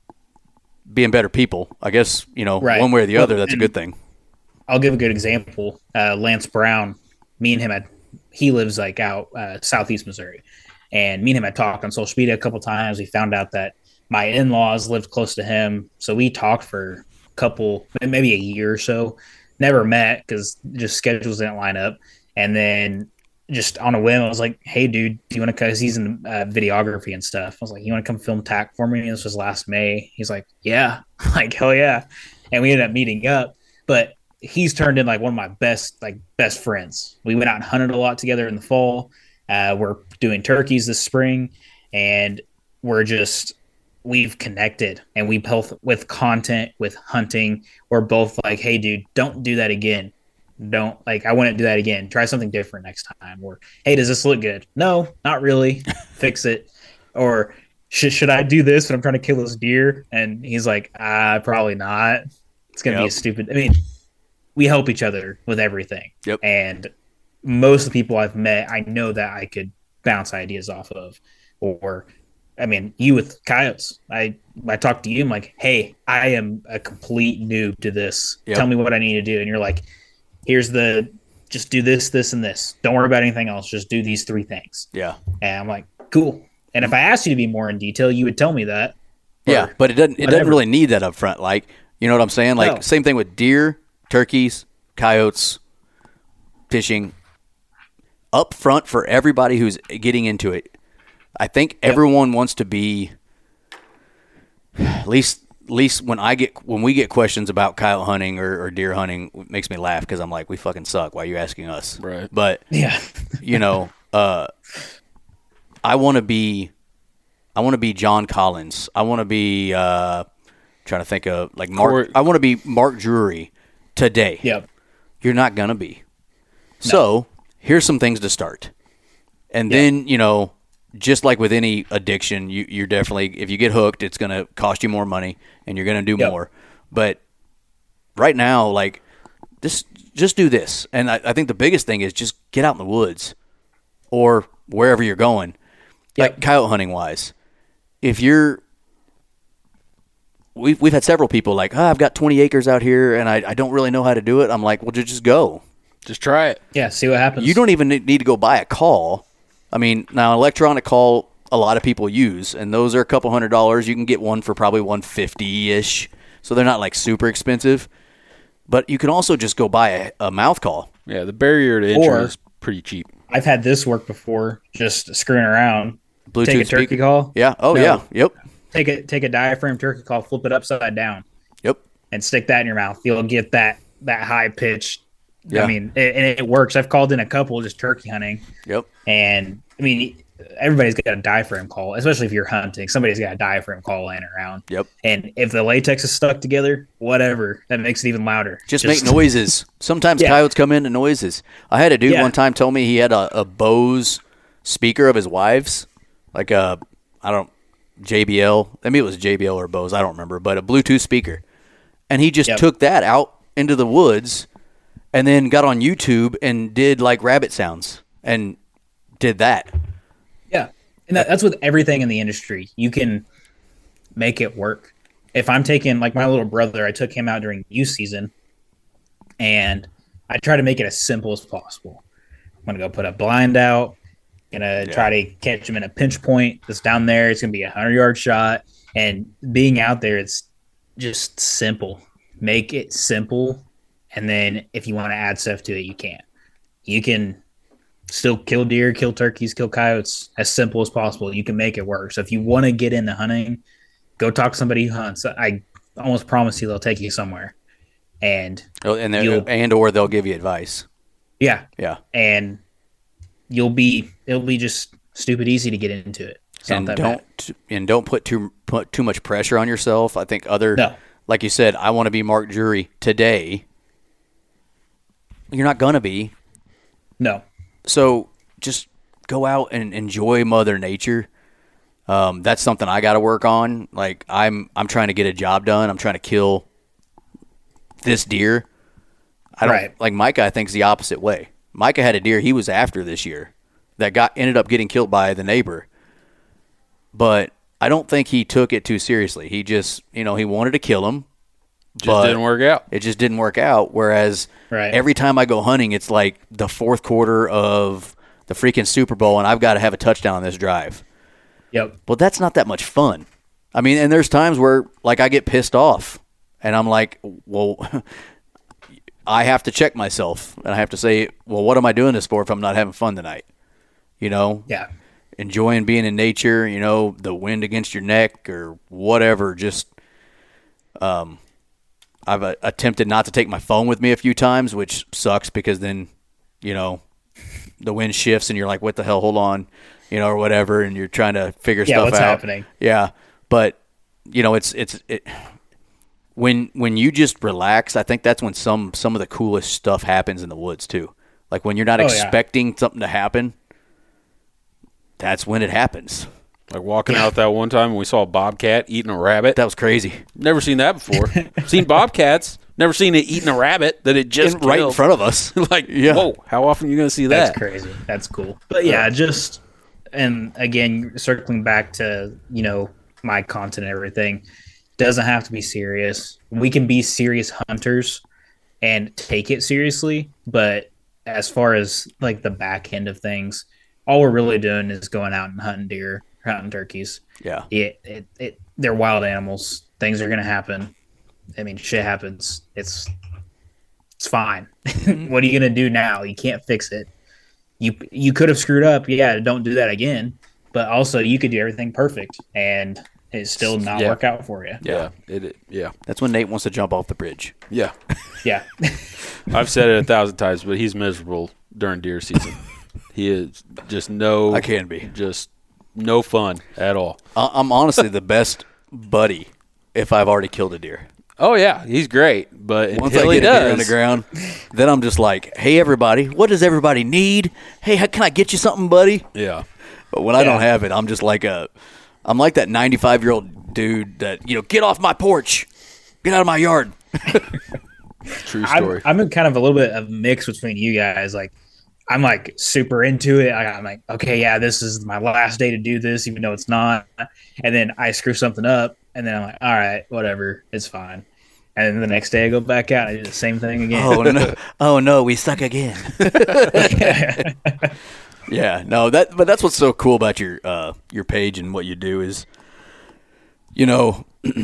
being better people. I guess, you know, right. one way or the other, well, that's a good thing. I'll give a good example. Uh, Lance Brown, me and him had, he lives like out uh, southeast Missouri, and me and him had talked on social media a couple times. We found out that my in-laws lived close to him, so we talked for a couple, maybe a year or so. Never met because just schedules didn't line up, and then just on a whim, I was like, "Hey, dude, do you want to?" Because he's in uh, videography and stuff. I was like, "You want to come film tack for me?" And this was last May. He's like, "Yeah," I'm like, hell yeah, and we ended up meeting up. But he's turned in like one of my best, like best friends. We went out and hunted a lot together in the fall. Uh, we're doing turkeys this spring, and we're just we've connected, and we both with content, with hunting. We're both like, "Hey, dude, don't do that again." Don't like I wouldn't do that again. Try something different next time. Or, hey, does this look good? No, not really. Fix it. Or should should I do this when I'm trying to kill this deer? And he's like, ah, probably not. It's gonna yep. be a stupid. I mean, we help each other with everything. Yep. And most of the people I've met, I know that I could bounce ideas off of. Or, I mean, you with coyotes. I I talked to you. I'm like, hey, I am a complete noob to this. Yep. Tell me what I need to do. And you're like, here's the, just do this, this, and this. Don't worry about anything else. Just do these three things. Yeah. And I'm like, cool. And if I asked you to be more in detail, you would tell me that. Yeah, but it doesn't. It doesn't really need that up front. Like, you know what I'm saying? Like, No. same thing with deer, turkeys, coyotes, fishing. Up front for everybody who's getting into it, I think Yep. everyone wants to be. At least, at least when I get when we get questions about coyote hunting or, or deer hunting, it makes me laugh because I'm like, we fucking suck. Why are you asking us? Right. But Yeah. you know, uh, I want to be, I want to be John Collins. I want to be, uh, trying to think of like Mark. Court. I want to be Mark Drury today. Yep. You're not gonna be. So here's some things to start, and Yeah. then you know, just like with any addiction, you, you're definitely, if you get hooked, it's gonna cost you more money, and you're gonna do Yep. more. But right now, like, just just do this, and I, I think the biggest thing is just get out in the woods or wherever you're going. Yep. Like coyote hunting wise, if you're We've, we've had several people like, oh, I've got twenty acres out here and I, I don't really know how to do it. I'm like, well, ju- just go. Just try it. Yeah. See what happens. You don't even need need to go buy a call. I mean, now electronic call, a lot of people use, and those are a couple hundred dollars. You can get one for probably one fifty-ish, so they're not like super expensive. But you can also just go buy a, a mouth call. Yeah, the barrier to entry Or- is pretty cheap. I've had this work before, just screwing around. Bluetooth Take a turkey speaker. call. Yeah. Oh, No. yeah. Yep. Take a take a diaphragm turkey call, flip it upside down, Yep. and stick that in your mouth. You'll get that that high pitched. Yeah. I mean, it, and it works. I've called in a couple just turkey hunting, Yep. and I mean, everybody's got a diaphragm call, especially if you're hunting. Somebody's got a diaphragm call laying around. Yep. And if the latex is stuck together, whatever, that makes it even louder. Just, make noises. Sometimes Yeah. coyotes come into noises. I had a dude Yeah. one time tell me he had a, a Bose speaker of his wife's, like a, I don't, J B L. I mean, it was J B L or Bose. I don't remember, but a Bluetooth speaker. And he just Yep. took that out into the woods and then got on YouTube and did like rabbit sounds and did that. Yeah, and that, that's with everything in the industry. You can make it work. if I'm taking like my little brother, I took him out during youth season, and I try to make it as simple as possible. I'm gonna go put a blind out, gonna yeah. try to catch him in a pinch point that's down there. It's gonna be a hundred yard shot, and being out there, it's just simple. Make it simple, and then if you want to add stuff to it, you can. You can still kill deer, kill turkeys, kill coyotes as simple as possible. You can make it work. So if you want to get into hunting, go talk to somebody who hunts. I almost promise you they'll take you somewhere, and oh, and and or they'll give you advice. Yeah, yeah, and you'll be it'll be just stupid easy to get into it. It's and don't bad. and don't put too put too much pressure on yourself. I think other no. like you said, I want to be Mark Jury today. You're not gonna be. No. So just go out and enjoy Mother Nature. Um, that's something I got to work on. Like I'm, I'm trying to get a job done. I'm trying to kill this deer. I don't right. like Micah. I think's the opposite way. Micah had a deer he was after this year that got ended up getting killed by the neighbor. But I don't think he took it too seriously. He just, you know, he wanted to kill him. Just didn't work out. It just didn't work out. Whereas right. every time I go hunting, it's like the fourth quarter of the freaking Super Bowl, and I've got to have a touchdown on this drive. Yep. Well, that's not that much fun. I mean, and there's times where, like, I get pissed off, and I'm like, well, I have to check myself, and I have to say, well, what am I doing this for if I'm not having fun tonight? You know? Yeah. Enjoying being in nature, you know, the wind against your neck or whatever, just um. I've uh, attempted not to take my phone with me a few times, which sucks because then, you know, the wind shifts and you're like, what the hell, hold on, you know, or whatever, and you're trying to figure yeah, stuff what's out. happening? Yeah, but, you know, it's it's it, when when you just relax, I think that's when some, some of the coolest stuff happens in the woods too. Like when you're not oh, expecting yeah. something to happen, that's when it happens. Like walking out that one time and we saw a bobcat eating a rabbit. That was crazy. Never seen that before. Seen bobcats. Never seen it eating a rabbit that it just in, right in front of us. Like, yeah. whoa, how often are you going to see that? That's crazy. That's cool. But yeah, just, and again, circling back to, you know, my content and everything, doesn't have to be serious. We can be serious hunters and take it seriously. But as far as like the back end of things, all we're really doing is going out and hunting deer, hunting turkeys. Yeah. It, it, it, they're wild animals. Things are going to happen. I mean, shit happens. It's it's fine. What are you going to do now? You can't fix it. You you could have screwed up. Yeah, don't do that again. But also, you could do everything perfect, and it still not yeah. work out for you. Yeah, it, it. Yeah, that's when Nate wants to jump off the bridge. Yeah, yeah. I've said it a thousand times, but he's miserable during deer season. He is just no. I can be just no fun at all. I'm honestly the best buddy if I've already killed a deer. Oh yeah, he's great, but once until I get he a does, deer on the ground, then I'm just like, "Hey, everybody, what does everybody need? Hey, how, can I get you something, buddy?" Yeah. But when yeah. I don't have it, I'm just like a, I'm like that ninety-five year old dude that you know, get off my porch, get out of my yard. True story. I'm, I'm in kind of a little bit of a mix between you guys. Like, I'm like super into it. I, I'm like, okay, yeah, this is my last day to do this, even though it's not. And then I screw something up. And then I'm like, all right, whatever, it's fine. And then the next day I go back out, I do the same thing again. Oh no! Oh no, we suck again. Yeah, no, that but that's what's so cool about your uh, your page and what you do is, you know,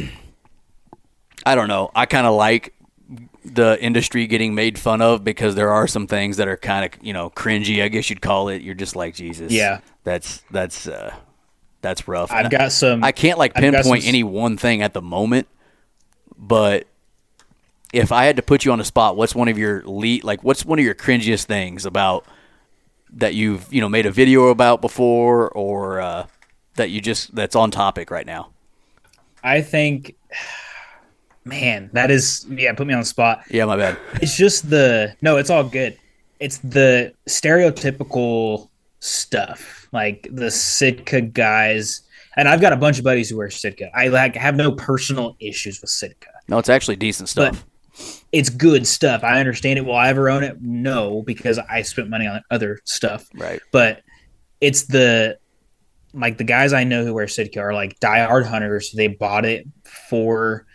I don't know. I kind of like the industry getting made fun of because there are some things that are kind of, you know, cringy, I guess you'd call it. You're just like, Jesus, yeah, that's that's. Uh, That's rough. I've got some. I can't like pinpoint any one thing at the moment, but if I had to put you on the spot, what's one of your lead, like what's one of your cringiest things about that you've you know made a video about before, or uh, that you just that's on topic right now? I think, man, that is yeah. Put me on the spot. Yeah, my bad. It's just the no. It's all good. It's the stereotypical stuff. Like the Sitka guys, and I've got a bunch of buddies who wear Sitka. I like have no personal issues with Sitka. No, it's actually decent stuff. But it's good stuff. I understand it. Will I ever own it? No, because I spent money on other stuff. Right. But it's the like the guys I know who wear Sitka are like diehard hunters. They bought it for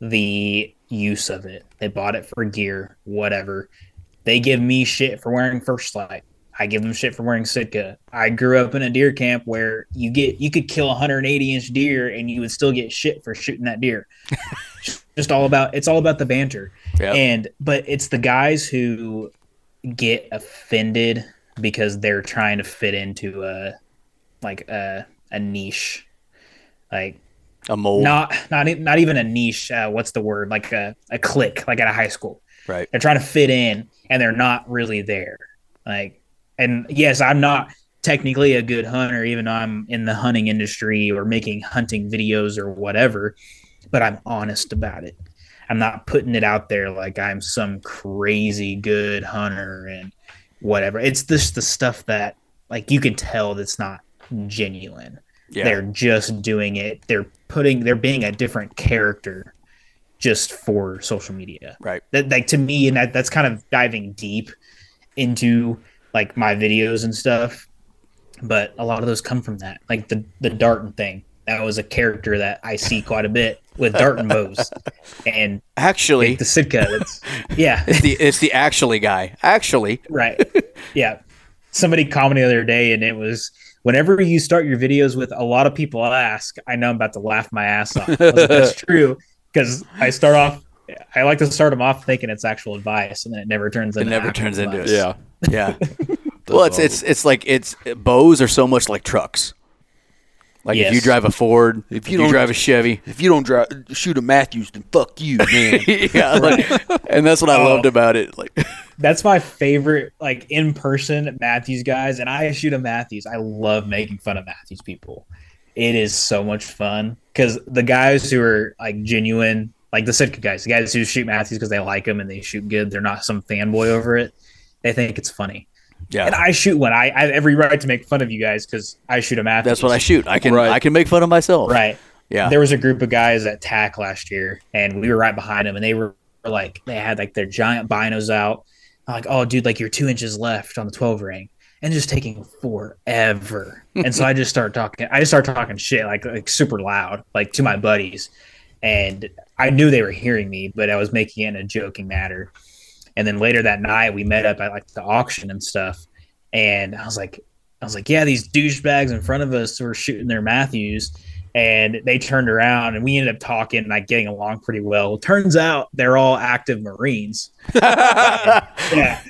the use of it. They bought it for gear, whatever. They give me shit for wearing First Light. I give them shit for wearing Sitka. I grew up in a deer camp where you get you could kill a one hundred eighty inch deer and you would still get shit for shooting that deer. Just all about it's all about the banter. Yep. And but it's the guys who get offended because they're trying to fit into a like a a niche, like a mold. Not not not even a niche. Uh, what's the word? Like a a clique, like at a high school. Right. They're trying to fit in and they're not really there. Like. And yes, I'm not technically a good hunter, even though I'm in the hunting industry or making hunting videos or whatever, but I'm honest about it. I'm not putting it out there like I'm some crazy good hunter and whatever. It's just the stuff that like you can tell that's not genuine. Yeah. They're just doing it. They're putting, they're being a different character just for social media. Right. That, like to me, and that, that's kind of diving deep into like my videos and stuff, but a lot of those come from that. Like the the Darton thing, that was a character that I see quite a bit with Darton bows, and actually like the Sitka. That's, yeah, it's the it's the actually guy. Actually, right? Yeah. Somebody commented the other day, and it was whenever you start your videos with a lot of people ask, I know I'm about to laugh my ass off. I was like, that's true because I start off. I like to start them off thinking it's actual advice, and then it never turns into. It never turns into it. Yeah, yeah. Well, it's it's it's like it's bows are so much like trucks. Like yes. if you drive a Ford, if you, if you don't drive a Chevy, if you don't drive shoot a Matthews, then fuck you, man. Yeah, like, and that's what I oh, loved about it. Like that's my favorite, like in person Matthews guys, and I shoot a Matthews. I love making fun of Matthews people. It is so much fun because the guys who are like genuine. Like the Sitka guys, the guys who shoot Matthews because they like them and they shoot good. They're not some fanboy over it. They think it's funny. Yeah. And I shoot one. I, I have every right to make fun of you guys because I shoot a Matthews. That's what I shoot. I can right. I can make fun of myself. Right. Yeah. There was a group of guys at T A C last year, and we were right behind them, and they were like, they had like their giant binos out. I'm like, oh, dude, like you're two inches left on the twelve ring. And just taking forever. And so I just start talking. I just start talking shit like like super loud, like to my buddies. And I knew they were hearing me, but I was making it in a joking manner. And then later that night, we met up at like the auction and stuff. And I was like, I was like, yeah, these douchebags in front of us were shooting their Matthews. And they turned around and we ended up talking and like getting along pretty well. Turns out they're all active Marines. Yeah.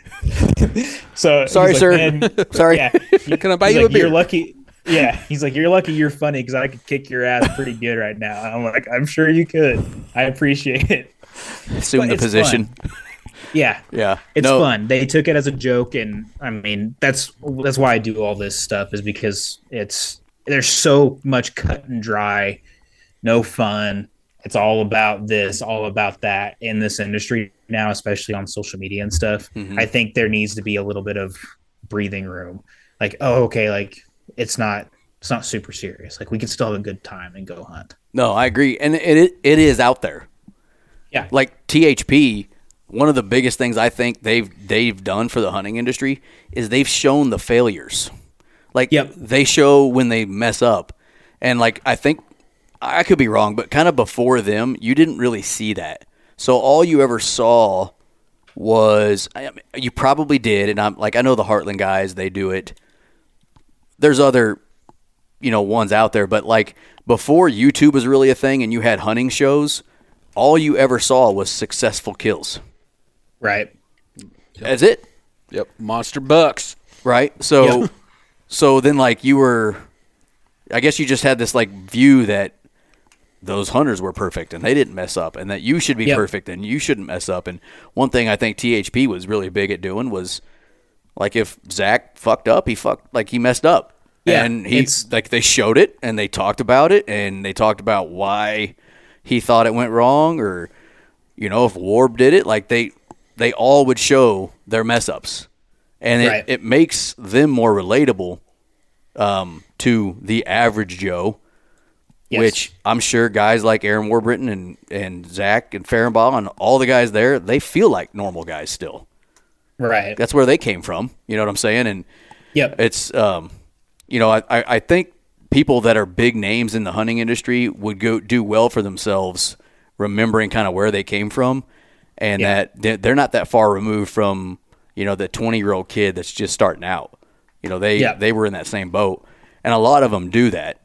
So sorry, like, sir. Sorry. Yeah. Can I buy you like, a beer? You're lucky. Yeah, he's like, you're lucky you're funny because I could kick your ass pretty good right now. I'm like, I'm sure you could. I appreciate it. Assume the position. Fun. Yeah. Yeah. It's no. fun. They took it as a joke, and I mean, that's that's why I do all this stuff is because it's there's so much cut and dry, no fun. It's all about this, all about that in this industry now, especially on social media and stuff. Mm-hmm. I think there needs to be a little bit of breathing room. Like, oh, okay, like it's not it's not super serious. Like we can still have a good time and go hunt. No, I agree. And it it, it is out there. Yeah. Like T H P, one of the biggest things I think they've they've done for the hunting industry is they've shown the failures. Like yep. they show when they mess up. And like I think I could be wrong, but kind of before them, you didn't really see that. So all you ever saw was I mean, you probably did, and I'm like I know the Heartland guys, they do it. There's other, you know, ones out there, but like before YouTube was really a thing and you had hunting shows, all you ever saw was successful kills. Right. Yep. That's it. Yep. Monster bucks. Right. So, yep. so then like you were, I guess you just had this like view that those hunters were perfect and they didn't mess up and that you should be yep. perfect and you shouldn't mess up. And one thing I think T H P was really big at doing was, like if Zach fucked up, he fucked like he messed up. Yeah, and he like they showed it and they talked about it and they talked about why he thought it went wrong or you know if Warb did it. Like they they all would show their mess ups, and it, right. it makes them more relatable um, to the average Joe. Yes. Which I'm sure guys like Aaron Warburton and and Zach and Farrenbaugh and all the guys there, they feel like normal guys still. Right. That's where they came from. You know what I'm saying? And yep. it's, um, you know, I, I think people that are big names in the hunting industry would go do well for themselves, remembering kind of where they came from, and yeah. that they're not that far removed from, you know, the twenty-year-old kid that's just starting out. You know, they yeah. they were in that same boat, and a lot of them do that.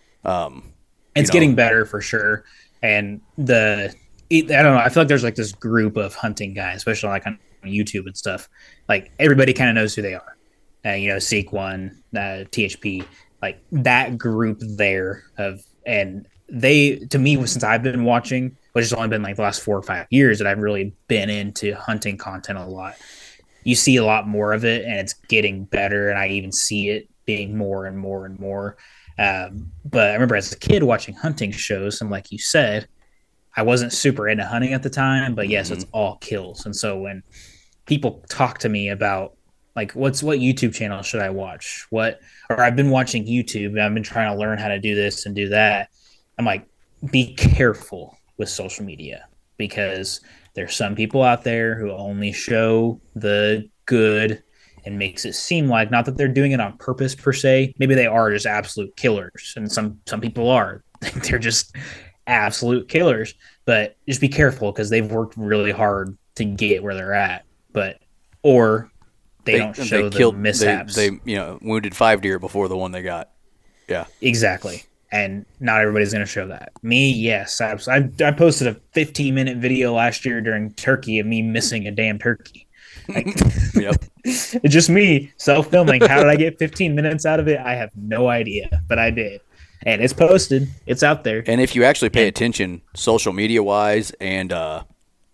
Um, it's know. getting better for sure, and the I don't know. I feel like there's like this group of hunting guys, especially like on YouTube and stuff. Like everybody kind of knows who they are. Uh, you know, Seek One, uh, T H P, like that group there of, and they to me since I've been watching, which has only been like the last four or five years that I've really been into hunting content a lot. You see a lot more of it, and it's getting better, and I even see it being more and more and more. Um, but I remember as a kid watching hunting shows, and like you said, I wasn't super into hunting at the time, but yes, mm-hmm. it's all kills. And so when people talk to me about like, what's what YouTube channel should I watch? What, or I've been watching YouTube and I've been trying to learn how to do this and do that. I'm like, be careful with social media, because there's some people out there who only show the good and makes it seem like, not that they're doing it on purpose per se. Maybe they are just absolute killers. And some, some people are, they're just absolute killers, but just be careful, because they've worked really hard to get where they're at, but, or they, they don't show they the killed, mishaps. They, they, you know, wounded five deer before the one they got. Yeah, exactly. And not everybody's going to show that. Me, yes. I, I, I posted a fifteen minute video last year during turkey of me missing a damn turkey. Like, yep. It's just me self-filming. How did I get fifteen minutes out of it? I have no idea, but I did. And it's posted. It's out there. And if you actually pay attention social media-wise and uh,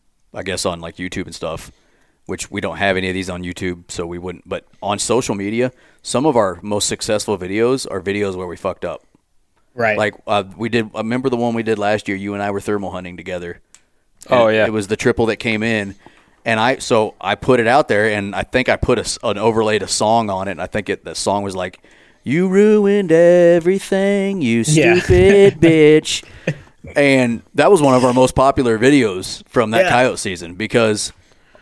I guess on like YouTube and stuff, which we don't have any of these on YouTube, so we wouldn't. But on social media, some of our most successful videos are videos where we fucked up. Right. Like uh, we did. I remember the one we did last year. You and I were thermal hunting together. Oh yeah. It was the triple that came in, and I so I put it out there, and I think I put a, an overlaid a song on it. And I think it the song was like, "You ruined everything, you stupid yeah. bitch," and that was one of our most popular videos from that yeah. coyote season, because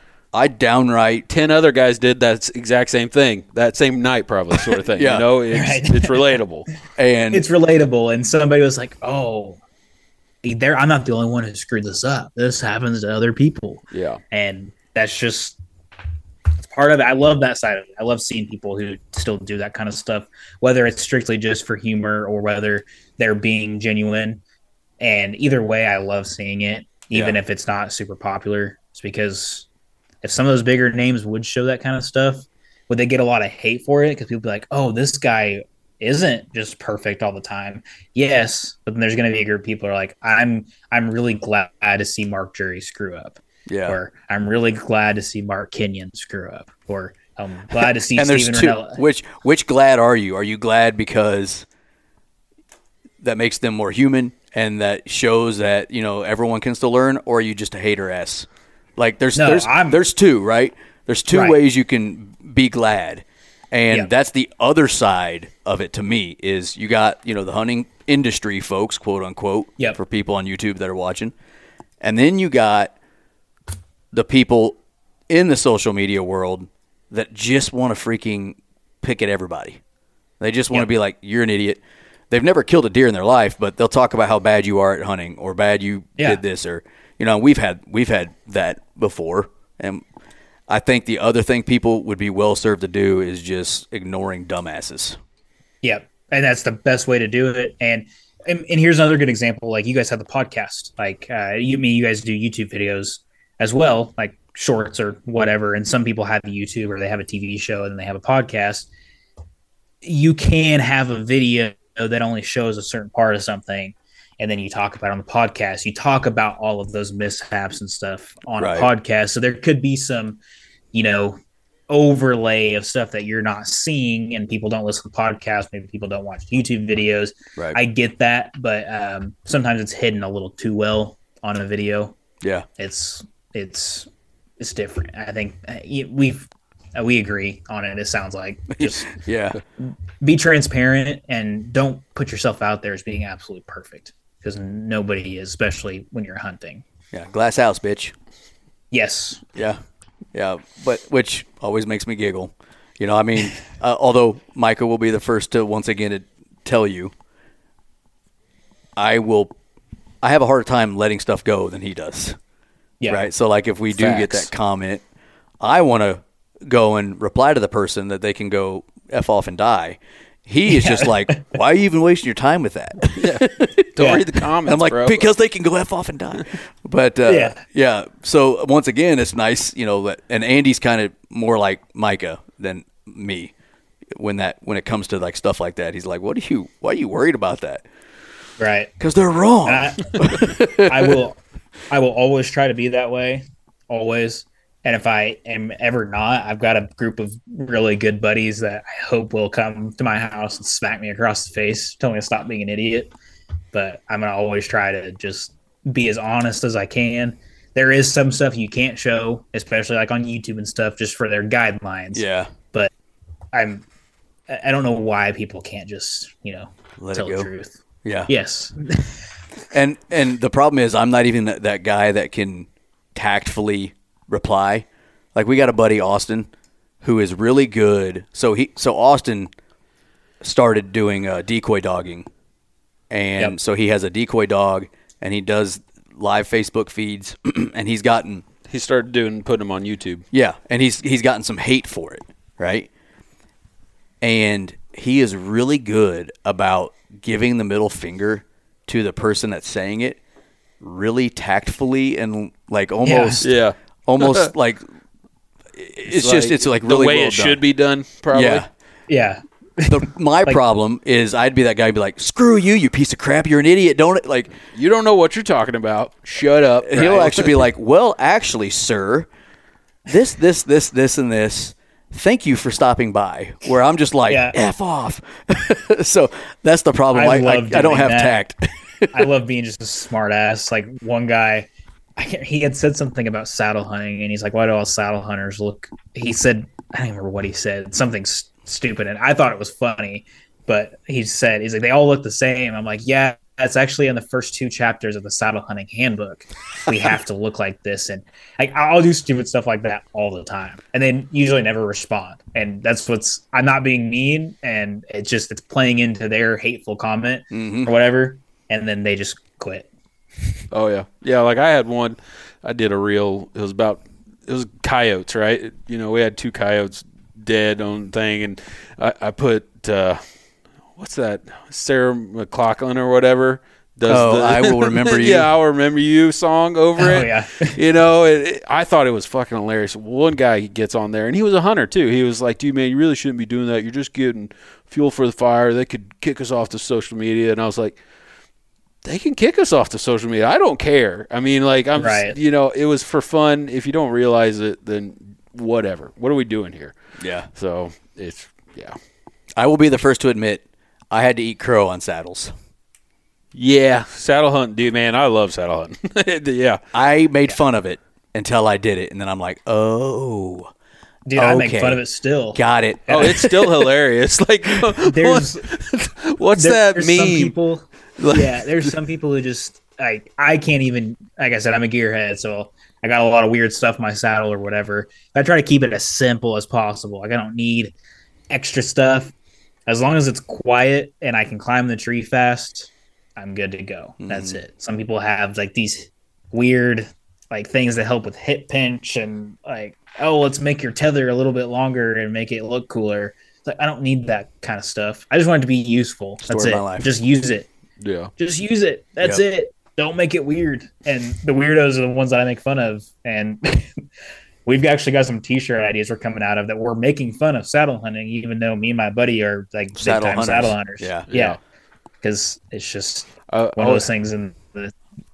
I downright ten other guys did that exact same thing that same night, probably, sort of thing. yeah. You know, it's, right. it's relatable, and it's relatable. And somebody was like, "Oh, there, I'm not the only one who screwed this up. This happens to other people." Yeah, and that's just it's part of it. I love that side of it. I love seeing people who still do that kind of stuff, whether it's strictly just for humor or whether they're being genuine. And either way, I love seeing it, even yeah. if it's not super popular. It's because if some of those bigger names would show that kind of stuff, would they get a lot of hate for it? Because people be like, oh, this guy isn't just perfect all the time. Yes, but then there's going to be a group of people who are like, I'm I'm really glad to see Mark Jury screw up. Yeah. Or I'm really glad to see Mark Kenyon screw up. Or I'm glad to see and Steven there's two. Rinella. Which, which glad are you? Are you glad because that makes them more human and that shows that, you know, everyone can still learn, or are you just a hater ass? Like there's no, there's I'm, there's two, right? There's two right. ways you can be glad. And yep. that's the other side of it to me is you got, you know, the hunting industry folks, quote unquote, yep. for people on YouTube that are watching. And then you got the people in the social media world that just want to freaking pick at everybody. They just want yep. to be like, you're an idiot. They've never killed a deer in their life, but they'll talk about how bad you are at hunting or bad you yeah. did this, or you know, we've had we've had that before, and I think the other thing people would be well served to do is just ignoring dumbasses. Yep, and that's the best way to do it. And and, and here's another good example. Like you guys have the podcast. Like uh, you mean you guys do YouTube videos as well, like shorts or whatever. And some people have YouTube or they have a T V show and then they have a podcast. You can have a video that only shows a certain part of something, and then you talk about it on the podcast. You talk about all of those mishaps and stuff on right. a podcast. So there could be some, you know, overlay of stuff that you're not seeing, and people don't listen to podcasts. Maybe people don't watch YouTube videos. Right. I get that, but um, sometimes it's hidden a little too well on a video. Yeah, it's it's it's different. I think uh, we've uh, we agree on it. It sounds like just yeah. Be transparent and don't put yourself out there as being absolutely perfect, because nobody is, especially when you're hunting. Yeah, glass house, bitch. Yes. Yeah, yeah, but which always makes me giggle. You know, I mean, uh, although Micah will be the first to once again to tell you I will. I have a harder time letting stuff go than he does. Yeah. Right. So like if we do Facts. get that comment, I want to go and reply to the person that they can go F off and die. He is just like, why are you even wasting your time with that? Don't Yeah. read the comments, I'm like, bro. because they can go F off and die. But uh, yeah. Yeah. So once again, it's nice, you know, that, and Andy's kind of more like Micah than me when that when it comes to like stuff like that. He's like, what are you? Why are you worried about that? Right. Because they're wrong. I, I will I will always try to be that way, always. And if I am ever not, I've got a group of really good buddies that I hope will come to my house and smack me across the face, tell me to stop being an idiot. But I'm gonna always try to just be as honest as I can. There is some stuff you can't show, especially like on YouTube and stuff, just for their guidelines. yeah. But I'm I don't know why people can't just, you know, Let tell it go. the truth. Yeah. Yes. And and the problem is I'm not even that, that guy that can tactfully reply. Like we got a buddy Austin who is really good. So he so Austin started doing uh, decoy dogging, and Yep. so he has a decoy dog, and he does live Facebook feeds, and he's gotten He started doing putting them on YouTube. yeah, and he's he's gotten some hate for it, right? And he is really good about giving the middle finger to the person that's saying it, really tactfully and like almost Yeah. almost like it's, just it's like really the way well it done. should be done. Probably. Yeah. Yeah. The, my problem is I'd be that guy who'd be like, screw you, you piece of crap, you're an idiot, don't it? Like You don't know what you're talking about. Shut up. he'll Right. actually be like, well, actually, sir, this, this, this, this, and this. Thank you for stopping by. Where I'm just like, Yeah. F off. So that's the problem. I I, I, love I don't doing have that. tact. I love being just a smart ass. Like one guy, I can't, he had said something about saddle hunting, and he's like, "Why do all saddle hunters look?" He said, I don't remember what he said, something s- stupid, and I thought it was funny. But he said, "He's like, they all look the same." I'm like, "Yeah, that's actually in the first two chapters of the saddle hunting handbook. We have to look like this." And like, I'll do stupid stuff like that all the time, and then usually never respond. And that's what's I'm not being mean, and it's just it's playing into their hateful comment Mhm. or whatever. And then they just quit. Oh yeah, yeah. Like I had one. I did a reel. It was about it was coyotes, right? You know, we had two coyotes dead on the thing, and I, I put uh, what's that? Sarah McLachlan or whatever. Does Oh, the, I Will Remember You. Yeah, I'll remember you song over Oh, it. yeah. You know, it, it, I thought it was fucking hilarious. One guy gets on there, and he was a hunter too. He was like, "Dude, man, you really shouldn't be doing that. You're just getting fuel for the fire. They could kick us off to social media." And I was like, they can kick us off to social media. I don't care. I mean, like, I'm, Right. you know, it was for fun. If you don't realize it, then whatever. What are we doing here? Yeah. So it's, yeah. I will be the first to admit I had to eat crow on saddles. Yeah. Saddle hunting, dude, man. I love saddle hunting. Yeah. I made fun of it until I did it, and then I'm like, oh, Dude, I make Okay. fun of it still. got it. Oh, it's still hilarious. Like, There's what- what's there- that there's meme? Some people, yeah, there's some people who just like I can't even. Like I said, I'm a gearhead, so I got a lot of weird stuff in my saddle or whatever. I try to keep it as simple as possible. Like I don't need extra stuff. As long as it's quiet and I can climb the tree fast, I'm good to go. That's it. Some people have like these weird like things that help with hip pinch and like, oh, let's make your tether a little bit longer and make it look cooler. It's like I don't need that kind of stuff. I just want it to be useful. That's Story it. of my life. Just use it. Yeah. Just use it. That's Yep. it. Don't make it weird. And the weirdos are the ones that I make fun of. And we've actually got some t-shirt ideas we're coming out of that we're making fun of saddle hunting, even though me and my buddy are like big Saddle time hunters. saddle hunters. Yeah. Yeah. Because it's just Uh, one of those things in the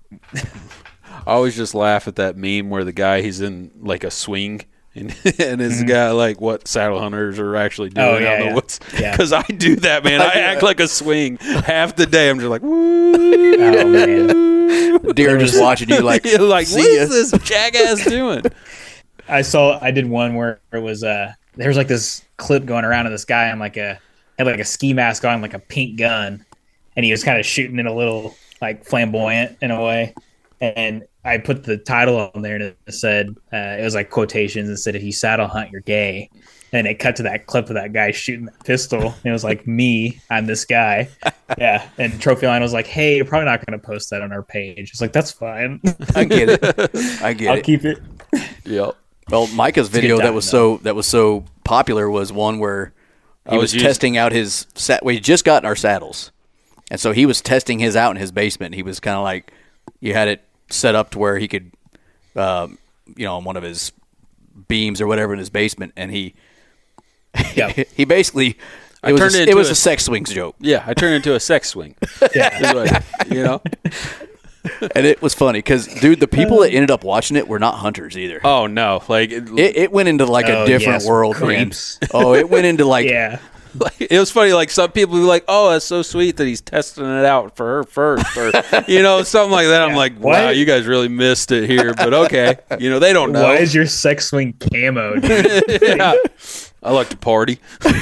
I always just laugh at that meme where the guy he's in like a swing and and this guy like what saddle hunters are actually doing Oh, out yeah, in the yeah. woods. Yeah. Because I do that, man. I act like a swing half the day. I'm just like, woo. oh man. Deer just watching you like, You're like, see what ya. is this jackass doing? I saw I did one where it was uh there was like this clip going around of this guy on like a had like a ski mask on, like a pink gun, and he was kind of shooting it a little like flamboyant in a way. And I put the title on there and it said uh, it was like quotations and said, "If you saddle hunt, you're gay." And it cut to that clip of that guy shooting that pistol. And it was like, me, I'm this guy. Yeah. And Trophy Line was like, hey, you're probably not going to post that on our page. It's like, that's fine. I get it. I get I'll it. keep it. Yep. Well, Micah's video time, that was though. so that was so popular was one where he I was was using- testing out his sat. We just gotten our saddles, and so he was testing his out in his basement. He was kind of like, you had it set up to where he could, um, you know, on one of his beams or whatever in his basement, and he, Yeah. he basically, I it was turned a, it it into was a- a sex swings joke, Yeah, I turned into a sex swing. Yeah. Is what- you know? and it was funny because, dude, the people that ended up watching it were not hunters either. Oh no! Like it, It, it went into like a Oh, different yes, world, man. creeps. Oh, it went into like Yeah. like, it was funny. Like some people were like, "Oh, that's so sweet that he's testing it out for her first, or you know, something like that." I'm Yeah. like, "Wow, What? you guys really missed it here." But okay, you know, they don't know. What is your sex swing camo, dude? Yeah. I like to party.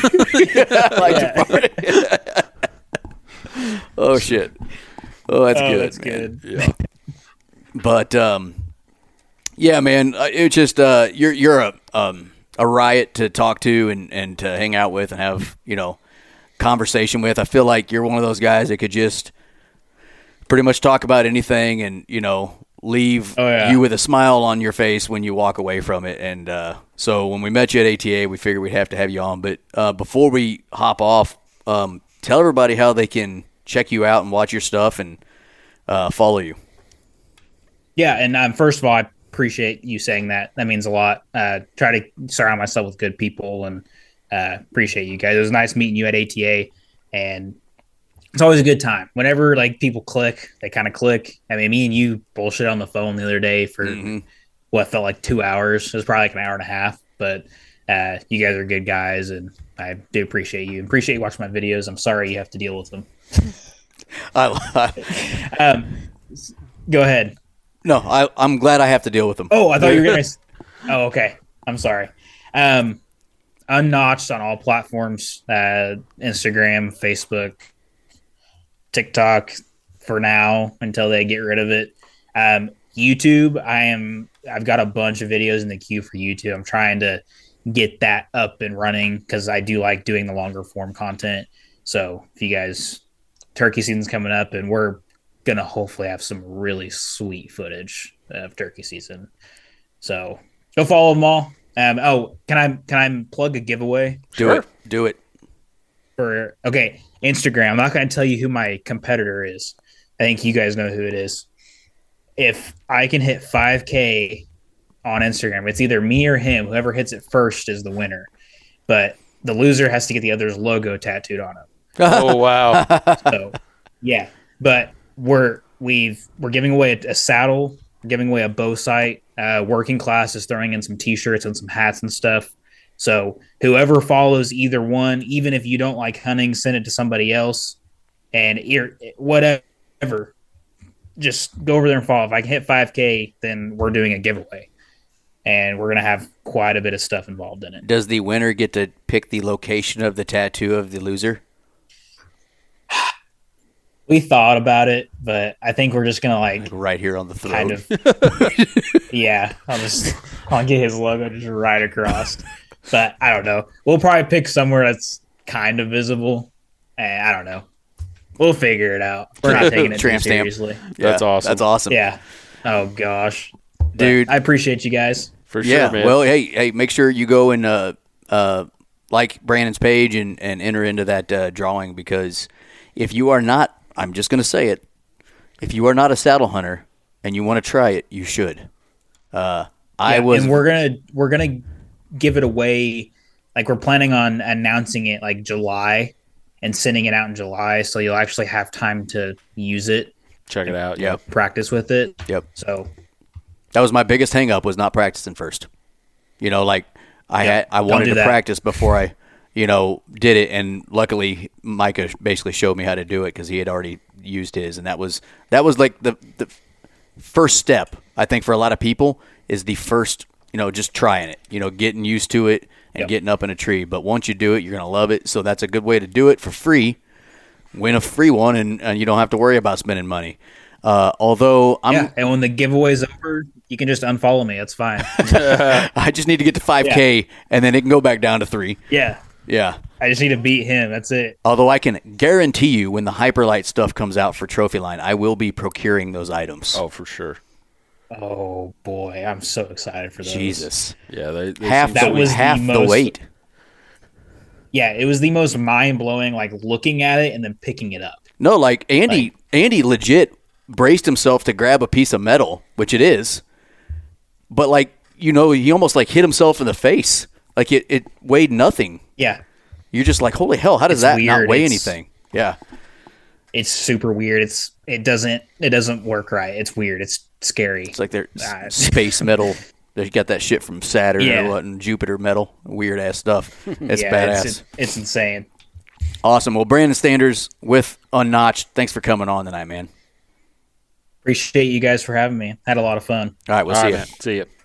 I like Yeah. to party. Oh shit! Oh, that's Oh, good. that's man. good. Yeah. But um, yeah, man, uh, it's just uh, you're you're a um a riot to talk to and, and to hang out with and have you know conversation with. I feel like you're one of those guys that could just pretty much talk about anything and you know leave Oh, yeah. you with a smile on your face when you walk away from it. And uh, so when we met you at A T A, we figured we'd have to have you on. But uh, before we hop off, um, tell everybody how they can check you out and watch your stuff and uh, follow you. Yeah, and um, first of all, I appreciate you saying that. That means a lot. Uh, try to surround myself with good people, and uh, appreciate you guys. It was nice meeting you at A T A, and it's always a good time. Whenever like people click, they kind of click. I mean, me and you bullshit on the phone the other day for Mhm. what felt like two hours. It was probably like an hour and a half, but uh, you guys are good guys, and I do appreciate you. Appreciate you watching my videos. I'm sorry you have to deal with them. I, Um, go ahead. no, I, I'm glad I have to deal with them. Oh, I thought you were gonna. Oh, okay. I'm sorry. Um, unnotched on all platforms: uh, Instagram, Facebook, TikTok. For now, until they get rid of it. Um, YouTube. I am. I've got a bunch of videos in the queue for YouTube. I'm trying to get that up and running because I do like doing the longer form content. So if you guys, turkey season's coming up, and we're gonna hopefully have some really sweet footage of turkey season. So go follow them all. Um, oh, can I can I plug a giveaway? Do Sure. it. Do it. For okay, Instagram. I'm not going to tell you who my competitor is. I think you guys know who it is. If I can hit five K on Instagram, it's either me or him. Whoever hits it first is the winner. But the loser has to get the other's logo tattooed on him. Oh wow. So yeah, but we're we've we're giving away a, a saddle, we're giving away a bow sight. Uh, working class is throwing in some T-shirts and some hats and stuff. So whoever follows either one, even if you don't like hunting, send it to somebody else, and ir- whatever. Just go over there and follow. If I can hit five K, then we're doing a giveaway, and we're gonna have quite a bit of stuff involved in it. Does the winner get to pick the location of the tattoo of the loser? We thought about it, but I think we're just gonna like Right here on the throat. kind of yeah I'll just I'll get his logo just right across, but I don't know, we'll probably pick somewhere that's kind of visible, and I don't know, we'll figure it out. We're not taking it too Tramp stamp. seriously. Yeah, That's awesome. That's awesome. Yeah. Oh gosh, But Dude. I appreciate you guys. For sure, Yeah. man. Well, hey, hey, make sure you go and uh, uh, like Brandon's page and, and enter into that uh, drawing, because if you are not, I'm just going to say it, if you are not a saddle hunter and you want to try it, you should. Uh, I Yeah, was. and we're gonna we're gonna give it away. Like we're planning on announcing it like July and sending it out in July, so you'll actually have time to use it, Check it out. Yep. practice with it. Yep. So That was my biggest hang up, was not practicing first. You know, like I Yeah, had, I don't wanted do to that. practice before I, you know, did it. And luckily Micah basically showed me how to do it, because he had already used his. And that was, that was like the, the first step, I think, for a lot of people, is the first, you know, just trying it, you know, getting used to it and Yep. getting up in a tree. But once you do it, you're going to love it. So that's a good way to do it for free. Win a free one, and, and you don't have to worry about spending money. Uh, although I'm, yeah, and when the giveaway's over, you can just unfollow me. It's fine. I just need to get to five K, yeah. and then it can go back down to three. Yeah. Yeah. I just need to beat him. That's it. Although I can guarantee you when the Hyperlight stuff comes out for Trophy Line, I will be procuring those items. Oh, for sure. Oh, boy. I'm so excited for those. Jesus. Yeah. They, they half that the, was half the, the most, weight. Yeah, it was the most mind-blowing, like, looking at it and then picking it up. No, like, Andy, like, Andy legit braced himself to grab a piece of metal, which it is. But, like, you know, he almost, like, hit himself in the face. Like, it, it weighed nothing. Yeah. You're just like, holy hell, how does it's that weird. not weigh it's, anything? Yeah. It's super weird. It's it doesn't it doesn't work right. It's weird. It's scary. It's like they're uh, space metal. They got that shit from Saturn yeah. or what, and Jupiter metal. Weird ass stuff. It's yeah, badass. It's, it's insane. Awesome. Well, Brandon Standers with Unnotched, thanks for coming on tonight, man. Appreciate you guys for having me. Had a lot of fun. All right, we'll All see right, you. man. See you.